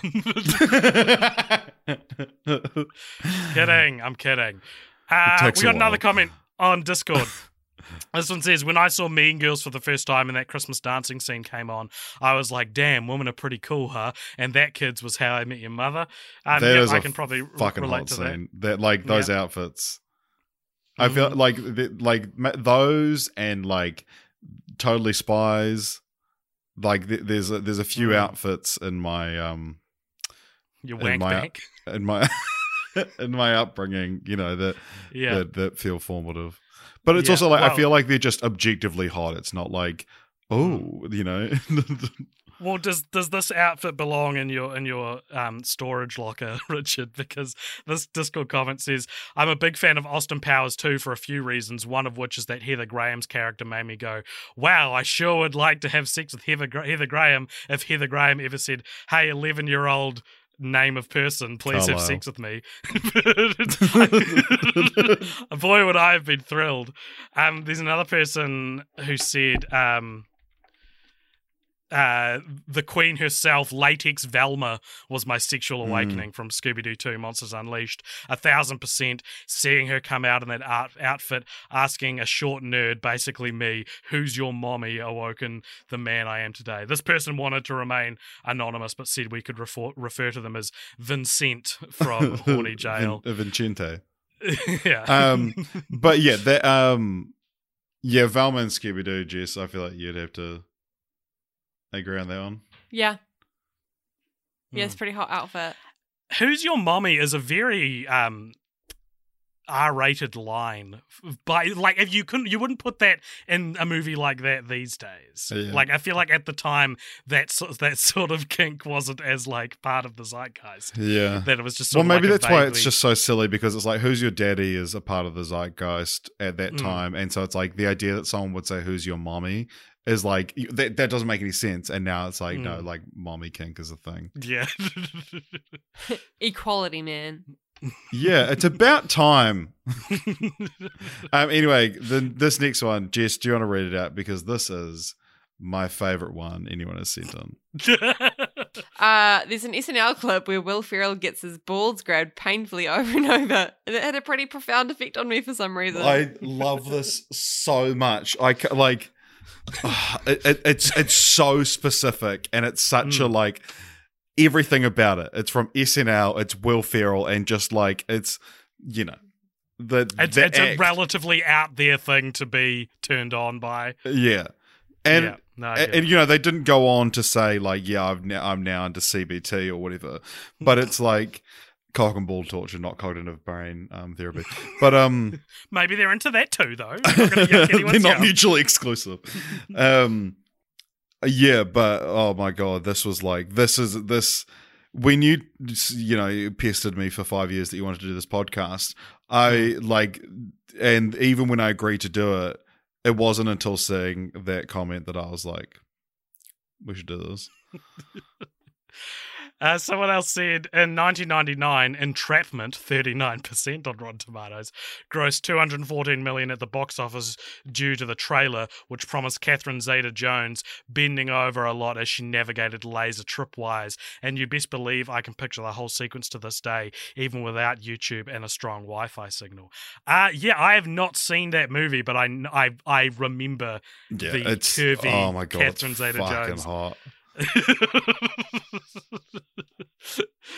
Kidding. I'm kidding. Uh,
takes
we
a
got another
while.
comment on Discord. This one says, when I saw Mean Girls for the first time and that Christmas dancing scene came on, I was like, damn, women are pretty cool, huh? And that, kids, was How I Met Your Mother. Um,
That
yeah,
is
I
a
can probably r-
fucking
relate
hot
to
scene. That. like those
Yeah.
outfits. I feel
Mhm.
like the- like ma- those and like Totally Spies. Like th- there's a, there's a few
Mm.
outfits in my um
that. You
in
wank
my-
bank.
in my in my upbringing, you know, that
Yeah.
that, that feel formative. But it's
Yeah,
also like I
well-
feel like they're just objectively hot. It's not like oh, you know.
Well, does does this outfit belong in your in your um, storage locker, Richard? Because this Discord comment says, I'm a big fan of Austin Powers too for a few reasons, one of which is that Heather Graham's character made me go, wow, I sure would like to have sex with Heather, Gra- Heather Graham if Heather Graham ever said, hey, eleven-year-old name of person, please have
Carlisle.
sex with me. Boy, would I have been thrilled. Um, there's another person who said... Um, Uh, the Queen herself, Latex Velma, was my sexual awakening from Scooby-Doo two Monsters Unleashed. A thousand percent seeing her come out in that art- outfit, asking a short nerd, basically me, who's your mommy, awoken the man I am today. This person wanted to remain anonymous, but said we could refer, refer to them as Vincent from Horny Jail.
Vin- Vincente.
yeah.
Um, but yeah, that um, yeah, Velma and Scooby Doo, Jess. I feel like you'd have to agree on that one.
Yeah. Yeah,
Hmm.
it's a pretty hot outfit.
Who's your mommy is a very um R-rated line, but like if you couldn't, you wouldn't put that in a movie like that these days.
Yeah.
Like I feel like at the time that so- that sort of kink wasn't as like part of the zeitgeist.
Yeah.
That it was just
Well,
sort of
maybe
like a
that's why it's
vaguely-
just so silly because it's like, who's your daddy is a part of the zeitgeist at that
Mm.
time. And so it's like the idea that someone would say, who's your mommy is like, you- that, that doesn't make any sense. And now it's like, no,
Mm.
like mommy kink is a thing.
yeah.
Equality, man.
Yeah, it's about time. Um, anyway, the, this next one, Jess, do you want to read it out? Because this is my favorite one anyone has sent in.
Uh, there's an S N L clip where Will Ferrell gets his balls grabbed painfully over and over. And it had a pretty profound effect on me for some reason.
I love this so much. I ca- like it, it, it's it's so specific and it's such a like everything about it. It's from S N L. It's Will Ferrell and just like it's you know the
it's
the
it's a
act.
relatively out there thing to be turned on by.
yeah. And
yeah. No, I
and,
get it.
and, you know they didn't go on to say like yeah I've now I'm now into C B T or whatever, but it's like cock and ball torture, not cognitive brain um, therapy. But um,
Maybe they're into that too, though. They're not gonna yuck
they're
anyone's
not
yum.
mutually exclusive. um, yeah, but oh my god, this was like this is this. When you you know you pestered me for five years that you wanted to do this podcast, I like, and even when I agreed to do it. It wasn't until seeing that comment that I was like, we should do this.
Uh, someone else said in nineteen ninety-nine, Entrapment, thirty-nine percent on Rotten Tomatoes, grossed two hundred fourteen million dollars at the box office due to the trailer, which promised Catherine Zeta-Jones bending over a lot as she navigated laser tripwires. And you best believe I can picture the whole sequence to this day, even without YouTube and a strong Wi-Fi signal. Uh, yeah, I have not seen that movie, but I, I, I remember
Yeah,
the
it's
curvy
oh my god,
Catherine
it's fucking
Zeta-Jones.
hot.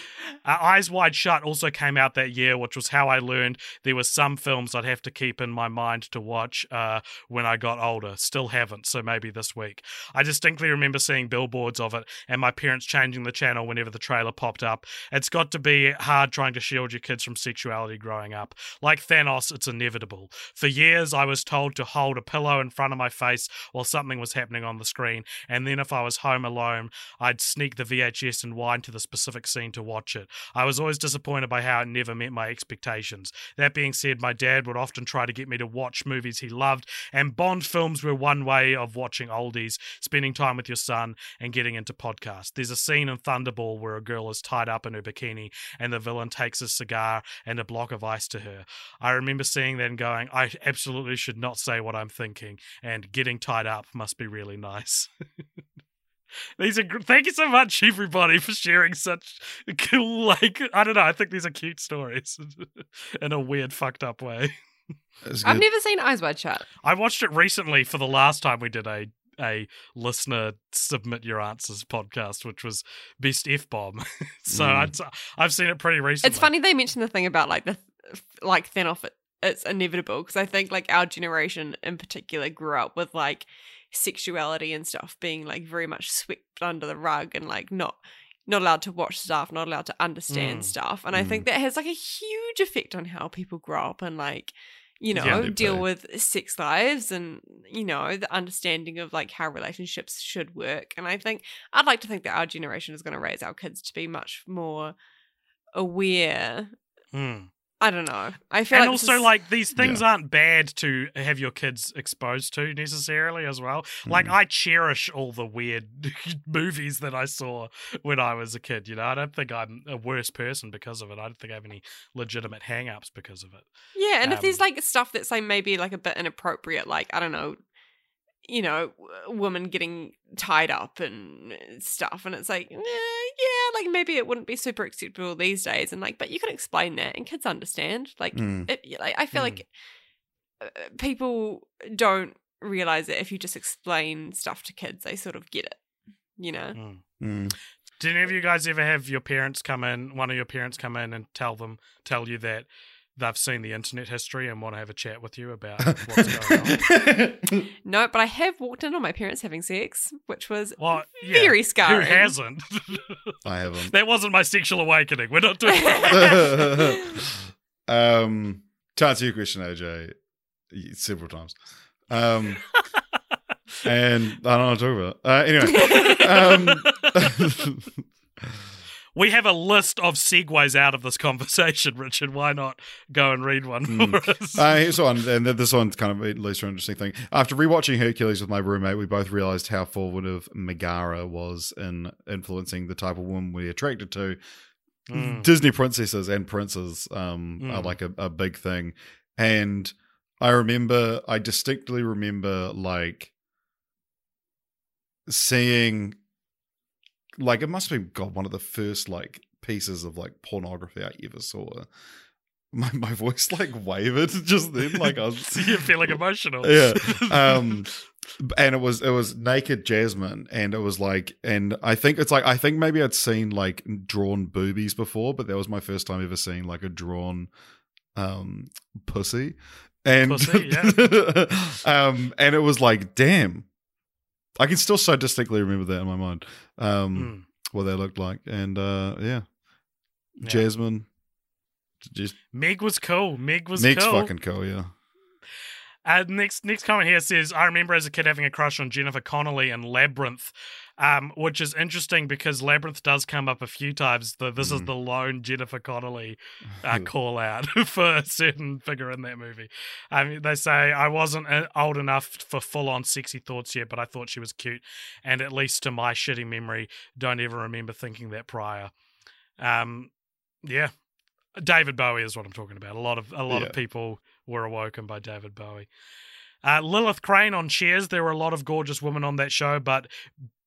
Uh, Eyes Wide Shut also came out that year, which was how I learned there were some films I'd have to keep in my mind to watch uh, when I got older. Still haven't, so maybe this week. I distinctly remember seeing billboards of it and my parents changing the channel whenever the trailer popped up. It's got to be hard trying to shield your kids from sexuality growing up. Like Thanos, it's inevitable. For years, I was told to hold a pillow in front of my face while something was happening on the screen, and then if I was home alone, I'd sneak the V H S and wind to the specific scene to watch it. I was always disappointed by how it never met my expectations. That being said, my dad would often try to get me to watch movies he loved, and Bond films were one way of watching oldies, spending time with your son, and getting into podcasts. There's a scene in Thunderball where a girl is tied up in her bikini, and the villain takes a cigar and a block of ice to her. I remember seeing that and going, I absolutely should not say what I'm thinking, and getting tied up must be really nice. These are gr- thank you so much, everybody, for sharing such cool, like, I don't know, I think these are cute stories in a weird, fucked up way.
I've never seen Eyes Wide Shut.
I watched it recently for the last time we did a a listener submit your answers podcast, which was best F-bomb. so
Mm.
I'd, I've seen it pretty recently.
It's funny they mentioned the thing about like the like Thanos. It, it's inevitable because I think like our generation in particular grew up with like sexuality and stuff being like very much swept under the rug and like not not allowed to watch stuff, not allowed to understand
Mm.
stuff. And I think that has like a huge effect on how people grow up and like, you know,
Yeah,
they
deal
play.
with sex lives and, you know, the understanding of like how relationships should work. And I think I'd like to think that our generation is going to raise our kids to be much more aware.
Mm.
I don't know. I feel
And
like this
also,
is-
like, these things
Yeah.
aren't bad to have your kids exposed to necessarily as well. Like,
Mm.
I cherish all the weird movies that I saw when I was a kid, you know? I don't think I'm a worse person because of it. I don't think I have any legitimate hang-ups because of it.
Yeah, and if there's
Um,
like stuff that's like maybe like a bit inappropriate, like I don't know, you know, a woman getting tied up and stuff, and it's like, eh, yeah, like maybe it wouldn't be super acceptable these days, and like, but you can explain that, and kids understand. Like,
Mm.
it, like I feel
Mm.
like uh, people don't realize that if you just explain stuff to kids, they sort of get it, you know.
Mm.
Mm.
Did any of you guys ever have your parents come in, one of your parents come in and tell them, tell you that they've seen the internet history and want to have a chat with you about what's going on?
No, but I have walked in on my parents having sex, which was
Well, yeah,
very
who
scarring.
hasn't?
I haven't.
That wasn't my sexual awakening. We're not doing that.
um, to answer your question, A J, y- several times. Um, and I don't know what to talk about. Uh, anyway, um,
We have a list of segues out of this conversation, Richard. Why not go and read one
Mm.
for us?
Uh, here's one, and this one's kind of at least an interesting thing. After rewatching Hercules with my roommate, we both realized how formative Megara was in influencing the type of woman we're attracted to.
Mm.
Disney princesses and princes um, are
Mm.
like a, a big thing. And I remember, I distinctly remember like seeing, like, it must have been, God, one of the first like pieces of like pornography I ever saw. My my voice like wavered just then, like I was
You're feeling emotional.
yeah. Um, and it was it was naked Jasmine, and it was like, and I think it's like I think maybe I'd seen like drawn boobies before, but that was my first time ever seeing like a drawn um pussy, and
Pussy, yeah.
um, and it was like, damn, I can still so distinctly remember that in my mind, um,
Mm.
what they looked like, and uh, yeah,
Yeah.
Jasmine, just
Meg was cool. Meg was
Meg's
cool.
fucking cool, yeah.
Uh, next next comment here says, I remember as a kid having a crush on Jennifer Connelly in Labyrinth, um, which is interesting because Labyrinth does come up a few times. The, this is
Mm.
the lone Jennifer Connelly uh, call out for a certain figure in that movie. Um, they say, I wasn't uh, old enough for full-on sexy thoughts yet, but I thought she was cute, and at least to my shitty memory, don't ever remember thinking that prior. Um, yeah. David Bowie is what I'm talking about. A lot of a lot
Yeah.
of people were awoken by David Bowie. Uh, Lilith Crane on Cheers. There were a lot of gorgeous women on that show, but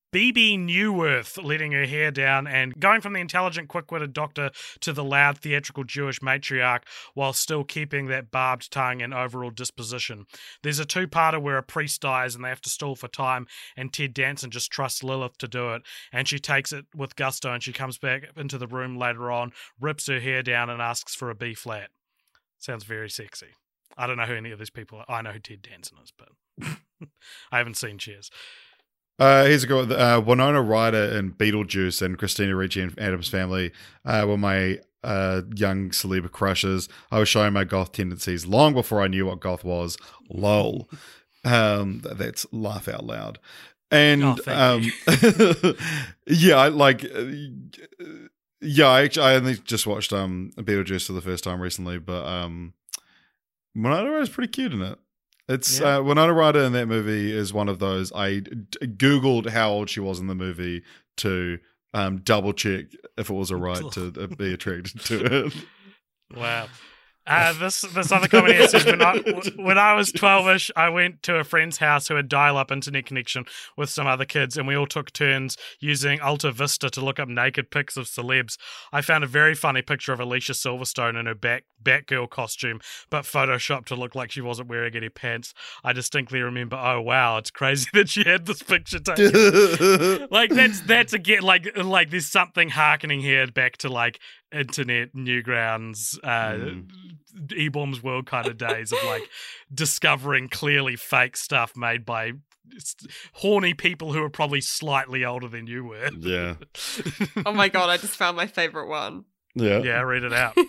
B B Newworth letting her hair down and going from the intelligent, quick-witted doctor to the loud, theatrical Jewish matriarch while still keeping that barbed tongue and overall disposition. There's a two-parter where a priest dies and they have to stall for time, and Ted Danson just trusts Lilith to do it, and she takes it with gusto, and she comes back into the room later on, rips her hair down and asks for a B-flat. Sounds very sexy. I don't know who any of these people are. I know who Ted Danson is, but I haven't seen Cheers.
Uh, here's a go. Uh, Winona Ryder in Beetlejuice and Christina Ricci in Addams Family uh, were my uh, young celeb crushes. I was showing my goth tendencies long before I knew what goth was. Lol. Um, that's laugh out loud. And
Oh, thank
um, yeah, I like. Uh, yeah, I actually I only just watched um Beetlejuice for the first time recently, but um, Winona Ryder's pretty cute in it. It's
Yeah.
uh, Winona Ryder in that movie is one of those. I d- googled how old she was in the movie to um, double check if it was a right to uh, be attracted to it.
Wow. Uh, this this other comment here says, when I, when I was twelve-ish, I went to a friend's house who had dial-up internet connection with some other kids, and we all took turns using Alta Vista to look up naked pics of celebs. I found a very funny picture of Alicia Silverstone in her Bat, Batgirl costume, but photoshopped to look like she wasn't wearing any pants. I distinctly remember, oh wow, it's crazy that she had this picture taken. Like, that's, that's again, like, like there's something harkening here back to, like, internet newgrounds, uh,
Mm.
E-Bombs World kind of days of like discovering clearly fake stuff made by s- horny people who are probably slightly older than you were.
Yeah,
Oh my god, I just found my favorite one.
yeah,
Yeah, read it out.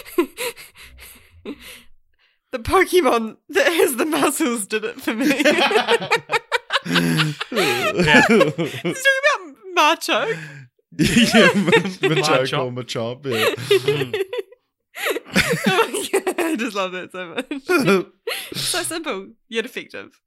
The Pokemon that has the muscles did it for me.
Yeah.
He's talking about Machoke.
yeah. Machoke
Machop.
or Machop. Yeah.
Mm.
Oh my god, I just love that so much. So simple, yet effective.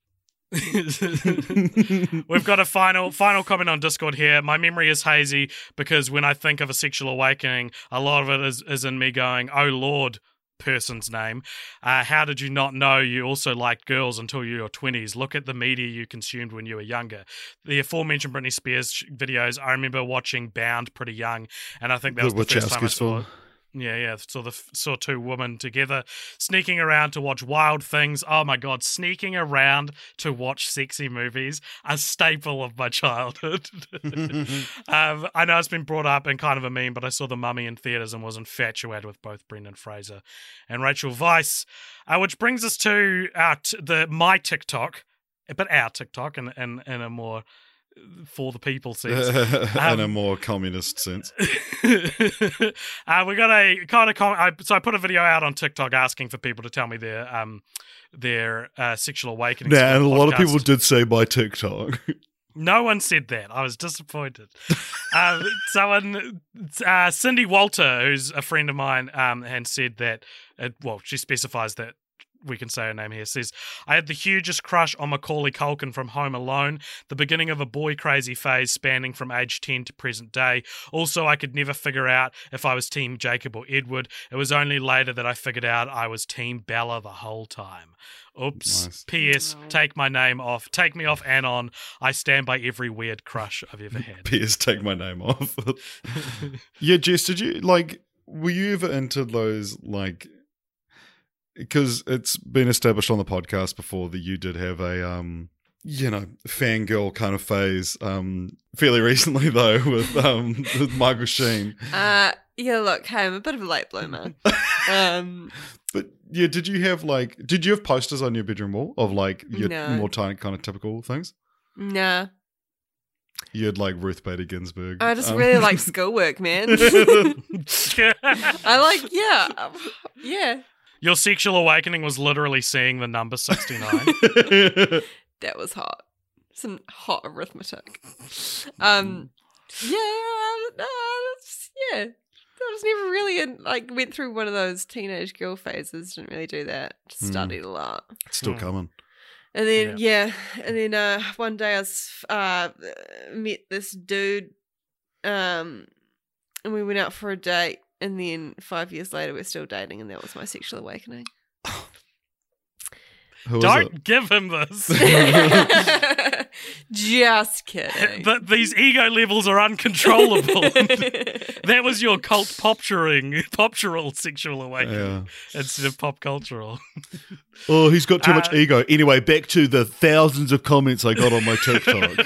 We've got a final final comment on Discord here. My memory is hazy because when I think of a sexual awakening, a lot of it is, is in me going, oh Lord, person's name. Uh, how did you not know you also liked girls until your twenties? Look at the media you consumed when you were younger. The aforementioned Britney Spears sh- videos, I remember watching Bound pretty young, and I think that was the, first time I
Wachowskis
saw
film.
it. Yeah, yeah. Saw the saw two women together sneaking around to watch Wild Things. Oh my god, sneaking around to watch sexy movies, a staple of my childhood. um, I know it's been brought up in kind of a meme, but I saw The Mummy in theaters and was infatuated with both Brendan Fraser and Rachel Weisz, uh, which brings us to our t- the my TikTok, but our TikTok, in in, in a more for the people sense.
In
Um,
a more communist sense.
uh, we got a kind of com- I, so I put a video out on TikTok asking for people to tell me their um their uh, sexual awakenings.
Yeah,
for
and
the
a lot of
podcast.
people did say by TikTok.
No one said that. I was disappointed. um, someone, uh, Cindy Walter, who's a friend of mine, um, and said that. Uh, well, she specifies that. We can say her name here, says, I had the hugest crush on Macaulay Culkin from Home Alone, the beginning of a boy crazy phase spanning from age ten to present day. Also, I could never figure out if I was Team Jacob or Edward. It was only later that I figured out I was Team Bella the whole time. Oops.
Nice.
P S.
Wow.
Take my name off. Take me off Anon. I stand by every weird crush I've ever had.
P S take my name off. Yeah, Jess, did you, like, were you ever into those, like, because it's been established on the podcast before that you did have a, um, you know, fangirl kind of phase, um, fairly recently, though, with, um, with Michael Sheen.
Uh, yeah, look, hey, I'm a bit of a late bloomer. um,
But, yeah, did you have, like, did you have posters on your bedroom wall of, like, your
No.
more tiny kind of typical things?
nah,
You had, like, Ruth Bader Ginsburg.
I just
um,
really like schoolwork, man. I like, yeah, um, yeah.
Your sexual awakening was literally seeing the number sixty-nine.
That was hot. Some hot arithmetic. Um, yeah, no, that's, yeah. I was never really in, like, went through one of those teenage girl phases. Didn't really do that. Just
Mm.
studied a lot.
It's still
Mm.
coming.
And then, yeah, and then uh, one day I was, uh, met this dude, um, and we went out for a date. And then five years later, we're still dating, and that was my sexual awakening.
Who is
Don't
it?
give him this.
Just kidding.
But these ego levels are uncontrollable. That was your cult popturing, poptural sexual awakening
Yeah.
instead of pop cultural.
Oh, he's got too much
Uh,
ego. Anyway, back to the thousands of comments I got on my TikTok.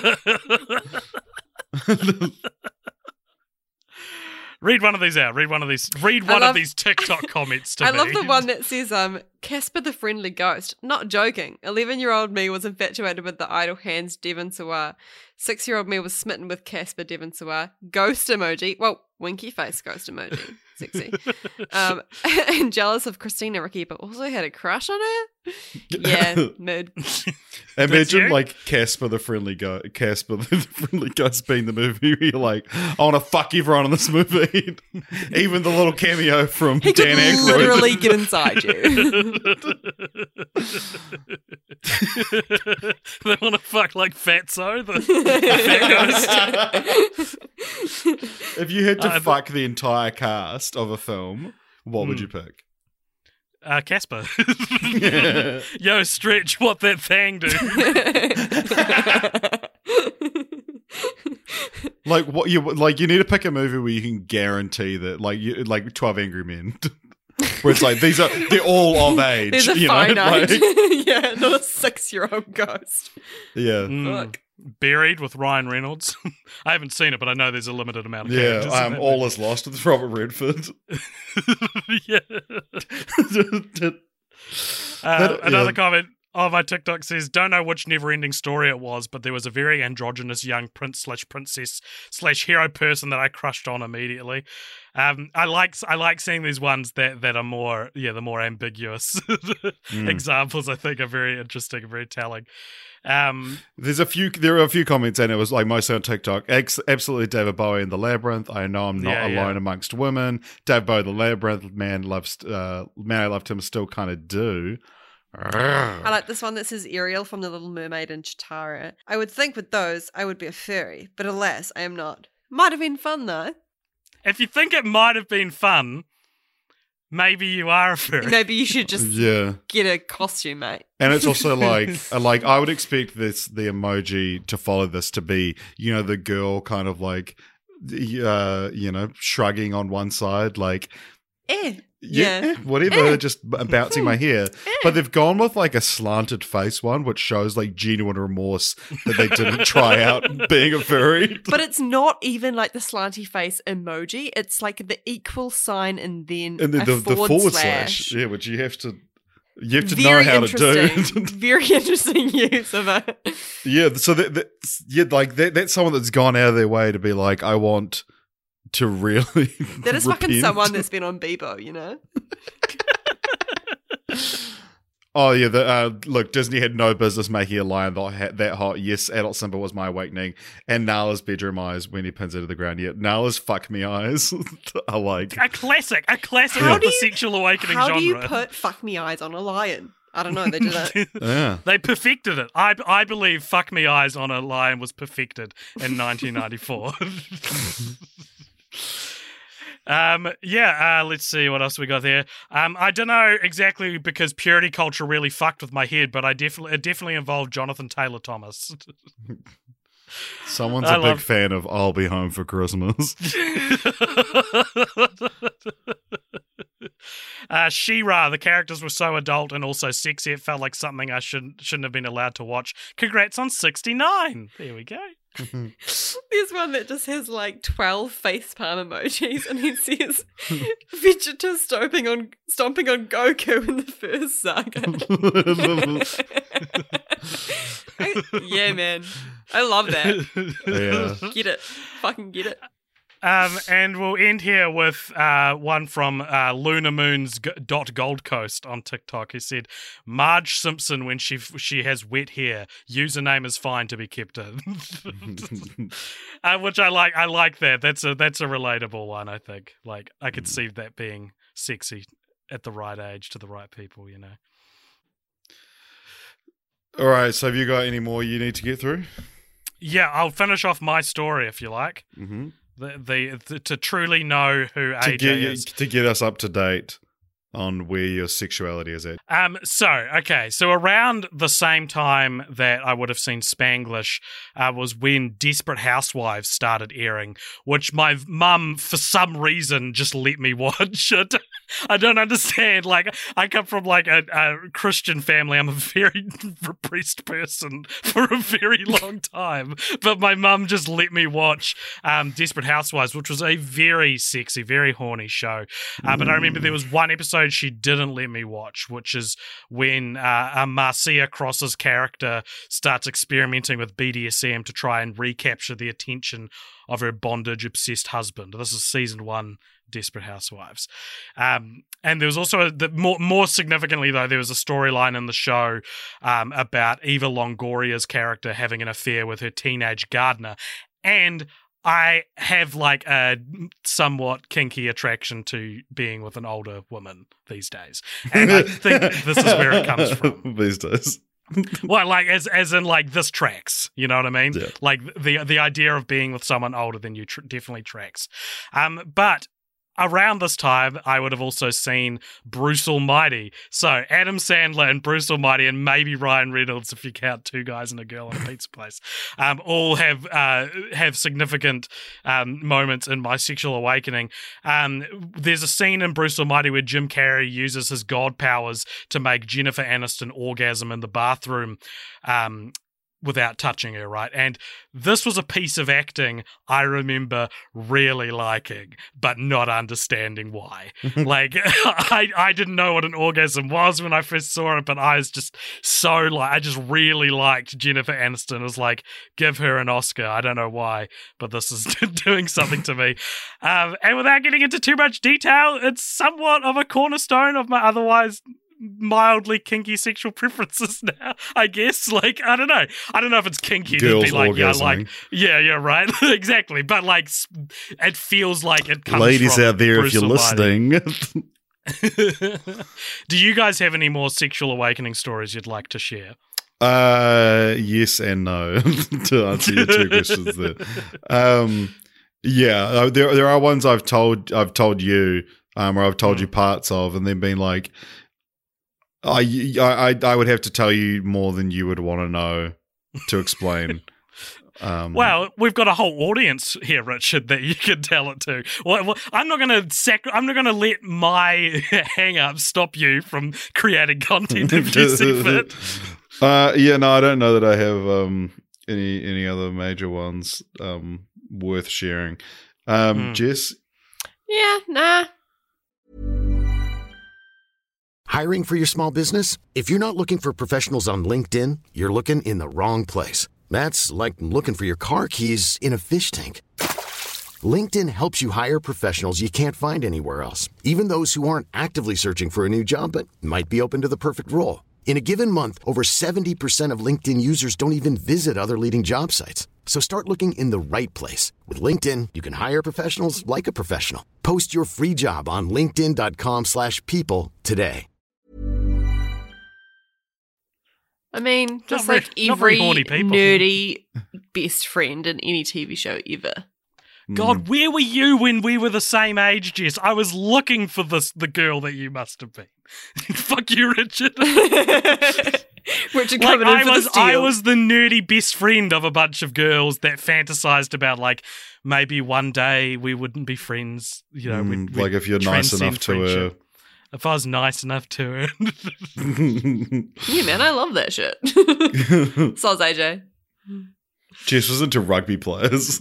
Read one of these out. Read one of these. Read
I
one
love-
of these TikTok comments to
I
me.
love the one that says, um, Casper the Friendly Ghost. Not joking. eleven-year-old me was infatuated with the idle hands Devon Sawa. Six-year-old me was smitten with Casper Devon Sawa. Ghost emoji. Well, winky face ghost emoji. Sexy. Um, and jealous of Christina Ricci, but also had a crush on her. Yeah, mood.
Imagine
you?
like Casper the friendly guy, Casper the friendly ghost being the movie where you're like, I want to fuck everyone in this movie. Even the little cameo from
He could
Dan Aykroyd.
literally get inside you.
They want to fuck like Fatso, the
If you had to
Uh,
fuck the entire cast of a film, what would
Hmm.
you pick?
uh, Casper. Yo, Stretch, what that thing do?
Like what you like? You need to pick a movie where you can guarantee that, like you like Twelve Angry Men, where it's like these are they're all of age.
There's a
you know,
finite.
like-
Yeah, not a six-year-old ghost.
yeah,
Mm.
Fuck.
Buried with Ryan Reynolds. I haven't seen it, but I know there's a limited amount of
yeah.
characters. in
Um,
that
all
movie.
is lost with Robert Redford.
Yeah. Uh,
That-
another
yeah.
comment on my TikTok says, don't know which never-ending story it was, but there was a very androgynous young prince slash princess slash hero person that I crushed on immediately. Um, I like I like seeing these ones that, that are more, yeah, the more ambiguous
Mm.
examples. I think are very interesting and very telling. Um,
There's a few. There are a few comments, and it was like mostly on TikTok. Ex- absolutely, David Bowie in the Labyrinth. I know I'm not
Yeah, yeah.
alone amongst women. David Bowie, the Labyrinth. Man loves. Uh, man, I loved him. Still kind of do.
I like this one that says Ariel from The Little Mermaid and Chitara. I would think with those I would be a furry, but alas, I am not. Might have been fun though.
if you think it might have been fun, maybe you are a furry.
Maybe you should just
Yeah.
get a costume, mate.
And it's also like, uh, like I would expect this the emoji to follow this to be, you know, the girl kind of like, uh, you know, shrugging on one side, like,
Eh.
yeah,
Yeah.
whatever,
Eh.
just b- bouncing my hair. But they've gone with like a slanted face one, which shows like genuine remorse that they didn't try out being a furry.
But it's not even like the slanty face emoji. It's like the equal sign and then
And then
a
the, the
forward,
forward
slash.
slash, yeah, which you have to, you have to
Very
know how to do.
interesting. Very interesting use of it.
Yeah, so that, that's yeah, like that, that's someone that's gone out of their way to be like, I want to really.
That is fucking
repent.
someone that's been on Bebo, you know?
Oh yeah, the, uh, look, Disney had no business making a lion that, that hot. Yes, adult Simba was my awakening, and Nala's bedroom eyes when he pins it to the ground. Yeah, Nala's fuck me eyes. I like.
A classic, a classic
How
of
do
the
you-
sexual awakening
How
genre.
do you put fuck me eyes on a lion? I don't know. They did that.
Yeah.
They perfected it. I, I believe Fuck Me Eyes on a Lion was perfected in nineteen ninety-four. um, yeah, uh, let's see what else we got there. Um, I don't know exactly because purity culture really fucked with my head, but I definitely it definitely involved Jonathan Taylor Thomas.
Someone's
I
a big
love-
fan of I'll Be Home for Christmas.
uh, She-Ra, the characters were so adult and also sexy, it felt like something I shouldn't shouldn't have been allowed to watch. Congrats on sixty-nine. There we go.
There's one that just has like twelve facepalm emojis and it says Vegeta stomping on stomping on Goku in the first saga. I- yeah, man. I love that.
Yeah.
Get it. Fucking get it.
Um, and we'll end here with uh, one from uh, Luna Moon's G- dot Gold Coast on TikTok. Who said, "Marge Simpson when she f- she has wet hair. Username is fine to be kept in," uh, which I like. I like that. That's a that's a relatable one. I think. Like I could see that being sexy at the right age to the right people. You know.
All right, so have you got any more you need to get through?
Yeah, I'll finish off my story if you like.
Mm-hmm.
The, the, the to truly know who
To
A J
get
is.
to get us up to date. on where your sexuality is at.
Um, so, okay, so around the same time that I would have seen Spanglish uh, was when Desperate Housewives started airing, which my mum, for some reason, just let me watch it. I don't understand. Like, I come from, like, a, a Christian family. I'm a very repressed person for a very long time. But my mum just let me watch um, Desperate Housewives, which was a very sexy, very horny show. Uh, but I remember there was one episode she didn't let me watch, which is when uh, uh, Marcia Cross's character starts experimenting with B D S M to try and recapture the attention of her bondage-obsessed husband. This is season one, Desperate Housewives. Um, and there was also, a, the, more, more significantly though, there was a storyline in the show um, about Eva Longoria's character having an affair with her teenage gardener. And I have like a somewhat kinky attraction to being with an older woman these days. And I think this is where it comes from.
These days.
Well, like as as in like this tracks, you know what I mean?
Yeah.
Like the the idea of being with someone older than you tr- definitely tracks. Um, but around this time, I would have also seen Bruce Almighty. So Adam Sandler and Bruce Almighty, and maybe Ryan Reynolds, if you count Two Guys and a Girl in a Pizza Place, um, all have uh, have significant um, moments in my sexual awakening. Um, there's a scene in Bruce Almighty where Jim Carrey uses his god powers to make Jennifer Aniston orgasm in the bathroom. Um, without touching her, right? And this was a piece of acting I remember really liking, but not understanding why. Like, I, I didn't know what an orgasm was when I first saw it, but I was just so, like, I just really liked Jennifer Aniston. It was like, give her an Oscar. I don't know why, but this is doing something to me. Um, and without getting into too much detail, it's somewhat of a cornerstone of my otherwise mildly kinky sexual preferences now, I guess. Like, I don't know. I don't know if it's kinky
Girls
to be like, yeah,
orgasming.
like, yeah, yeah, right. Exactly. But like, it feels like it comes
Ladies
from
out there,
Bruce
if you're
Almighty.
listening.
Do you guys have any more sexual awakening stories you'd like to share?
Uh, yes and no, to answer your two questions there. Um, yeah, uh, there there are ones I've told I've told you, um, or I've told mm. you parts of, and then been like, I, I I would have to tell you more than you would want to know to explain. Um,
well, we've got a whole audience here, Richard, that you can tell it to. Well, well, I'm not going to sac- I'm not going to let my hang-up stop you from creating content if you see fit.
Uh, yeah, no, I don't know that I have um, any any other major ones um, worth sharing. Um,
Mm.
Jess?
Yeah, nah.
Hiring for your small business? If you're not looking for professionals on LinkedIn, you're looking in the wrong place. That's like looking for your car keys in a fish tank. LinkedIn helps you hire professionals you can't find anywhere else, even those who aren't actively searching for a new job but might be open to the perfect role. In a given month, over seventy percent of LinkedIn users don't even visit other leading job sites. So start looking in the right place. With LinkedIn, you can hire professionals like a professional. Post your free job on linkedin.com slash people today.
I mean, just
very-
like
not very
every
horny people.
nerdy best friend in any T V show ever.
God, where were you when we were the same age, Jess? I was looking for this the girl that you must have been. Fuck you, Richard.
Richard
Like,
coming in
I
for
was,
the steal.
I was the nerdy best friend of a bunch of girls that fantasized about, like, maybe one day we wouldn't be friends. You know, we'd,
Mm,
we'd
like if you're nice
transcend
enough to her.
friendship. If I was nice enough to her.
Yeah, man, I love that shit. So's A J.
Jess was into rugby players.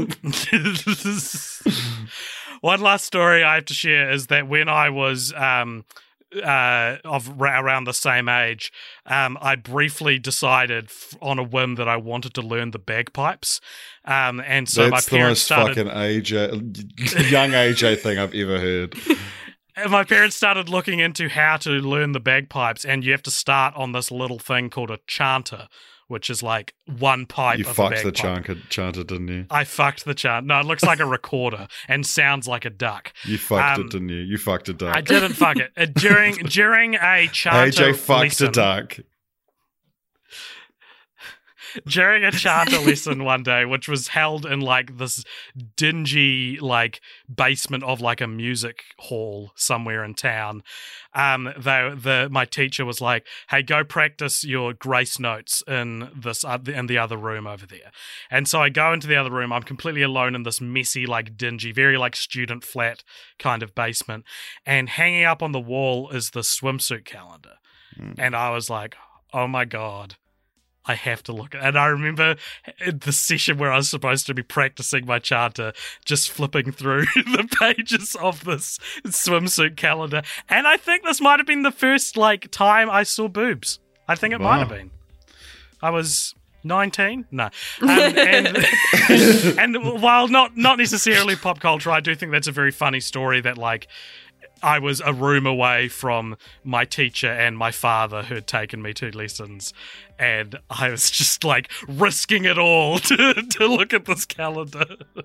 One last story I have to share is that when I was um, uh, of ra- around the same age, um, I briefly decided f- on a whim that I wanted to learn the bagpipes, um, and so
That's
my
the
parents
most
started.
fucking A J, young A J thing I've ever heard.
And my parents started looking into how to learn the bagpipes, and you have to start on this little thing called a chanter, which is like one pipe
You
of a
fucked the
bagpipe.
chanter, chanter, didn't you?
I fucked the chant. No, it looks like a recorder and sounds like a duck.
You fucked
Um,
it, didn't you? You fucked a duck.
I didn't fuck it. Uh, during during a chanter
A J fucked
lesson,
a duck.
during a chanter lesson one day, which was held in like this dingy like basement of like a music hall somewhere in town. Um, though the my teacher was like, "Hey, go practice your grace notes in this uh, in the other room over there." And so I go into the other room. I'm completely alone in this messy, like dingy, very like student flat kind of basement. And hanging up on the wall is the swimsuit calendar. Mm. And I was like, "Oh my god, I have to look at it." And I remember the session where I was supposed to be practicing my chanter, just flipping through the pages of this swimsuit calendar. And I think this might have been the first like time I saw boobs. I think it wow. might have been. I was nineteen? No. Um, and, and while not, not necessarily pop culture, I do think that's a very funny story that like I was a room away from my teacher and my father who had taken me to lessons, and I was just like risking it all to, to look at this calendar.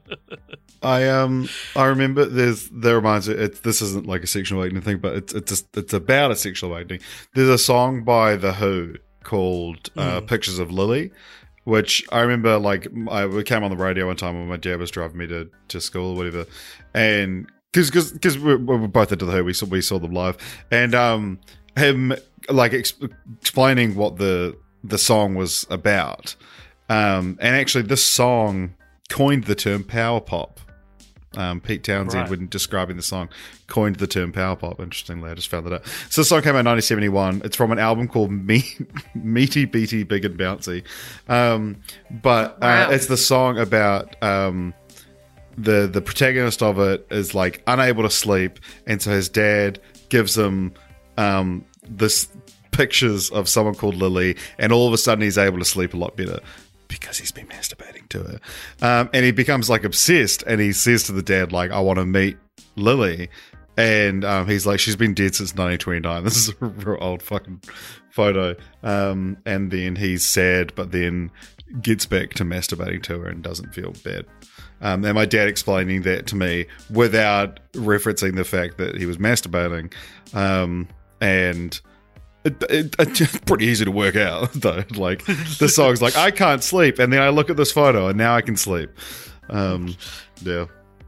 I um I remember there's there reminds me it's this isn't like a sexual awakening thing, but it's it's just, it's about a sexual awakening. There's a song by The Who called uh, mm. "Pictures of Lily," which I remember like I we came on the radio one time when my dad was driving me to, to school or whatever, and Because because we're, we're both into The Who, we saw we saw them live, and um him like ex- explaining what the the song was about, um and actually this song coined the term power pop. Um, Pete Townsend, right. when describing the song, coined the term power pop. Interestingly, I just found that out. So the song came out in nineteen seventy-one. It's from an album called Me- Meaty Beaty Big and Bouncy, um, but uh, wow. it's the song about. Um, The the protagonist of it is like unable to sleep, and so his dad gives him um, this pictures of someone called Lily, and all of a sudden he's able to sleep a lot better because he's been masturbating to her, um, and he becomes like obsessed, and he says to the dad like, "I want to meet Lily," and um, he's like, "She's been dead since nineteen twenty-nine." This is a real old fucking photo, um, and then he's sad, but then gets back to masturbating to her and doesn't feel bad. Um, and my dad explaining that to me without referencing the fact that he was masturbating. Um, and it, it, it's pretty easy to work out, though. Like, the song's like, I can't sleep. And then I look at this photo and now I can sleep. Um, yeah.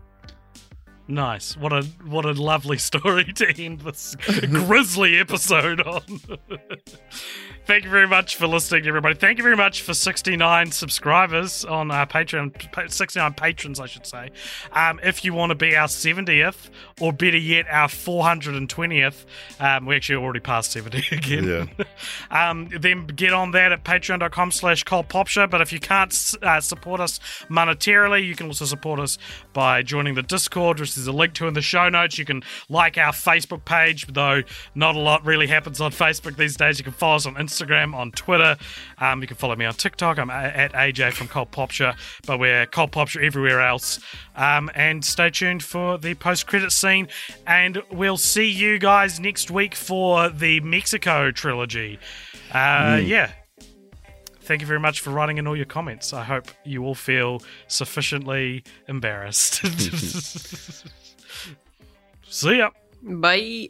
Nice. What a what a lovely story to end this grisly episode on. Thank you very much for listening, everybody. Thank you very much for sixty-nine subscribers on our Patreon, sixty-nine patrons, I should say. Um, if you want to be our seventieth, or better yet, our four hundred twentieth, um, we actually already passed seventy again.
Yeah.
um, then get on that at patreon.com slash cultpopshow. But if you can't uh, support us monetarily, you can also support us by joining the Discord, which there's a link to in the show notes. You can like our Facebook page, though not a lot really happens on Facebook these days. You can follow us on Instagram. Instagram, on Twitter. Um, you can follow me on TikTok. I'm at A J from Cult Popture, but we're Cult Popture everywhere else. Um, and stay tuned for the post-credit scene. And we'll see you guys next week for the Mexico trilogy. Uh, mm. Yeah. Thank you very much for writing in all your comments. I hope you all feel sufficiently embarrassed. See ya.
Bye.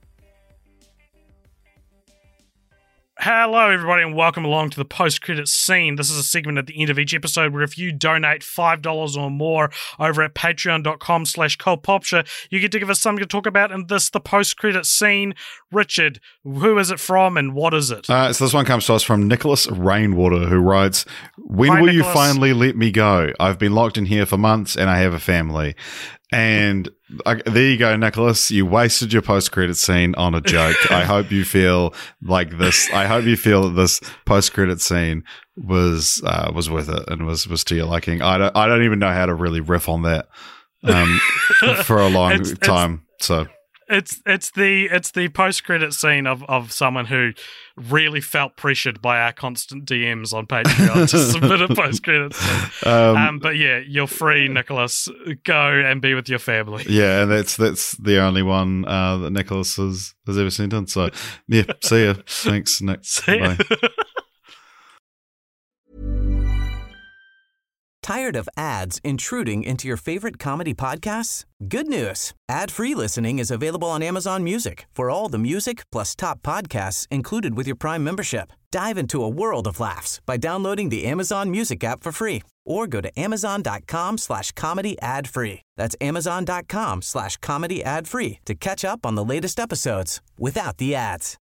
Hello, everybody, and welcome along to the post-credits scene. This is a segment at the end of each episode where if you donate five dollars or more over at patreon.com slash cultpopture, you get to give us something to talk about in this, the post-credits scene. Richard, who is it from and what is it?
Uh, so this one comes to us from Nicholas Rainwater, who writes, When
Hi,
will
Nicholas.
you finally let me go? I've been locked in here for months and I have a family. And uh, there you go, Nicholas. You wasted your post-credit scene on a joke. I hope you feel like this. I hope you feel that this post-credit scene was uh, was worth it and was, was to your liking. I don't. I don't even know how to really riff on that um, for a long
it's,
time.
It's,
so
it's it's the it's the post-credit scene of, of someone who really felt pressured by our constant D Ms on Patreon to submit a post-credit scene. Um, um, but yeah, you're free, Nicholas. Go and be with your family.
Yeah, and that's that's the only one uh, that Nicholas has, has ever sent in. So yeah, see ya. Thanks, Nick.
See ya.
Bye.
Tired of ads intruding into your favorite comedy podcasts? Good news. Ad-free listening is available on Amazon Music for all the music plus top podcasts included with your Prime membership. Dive into a world of laughs by downloading the Amazon Music app for free or go to amazon.com slash comedy ad free. That's amazon.com slash comedy ad free to catch up on the latest episodes without the ads.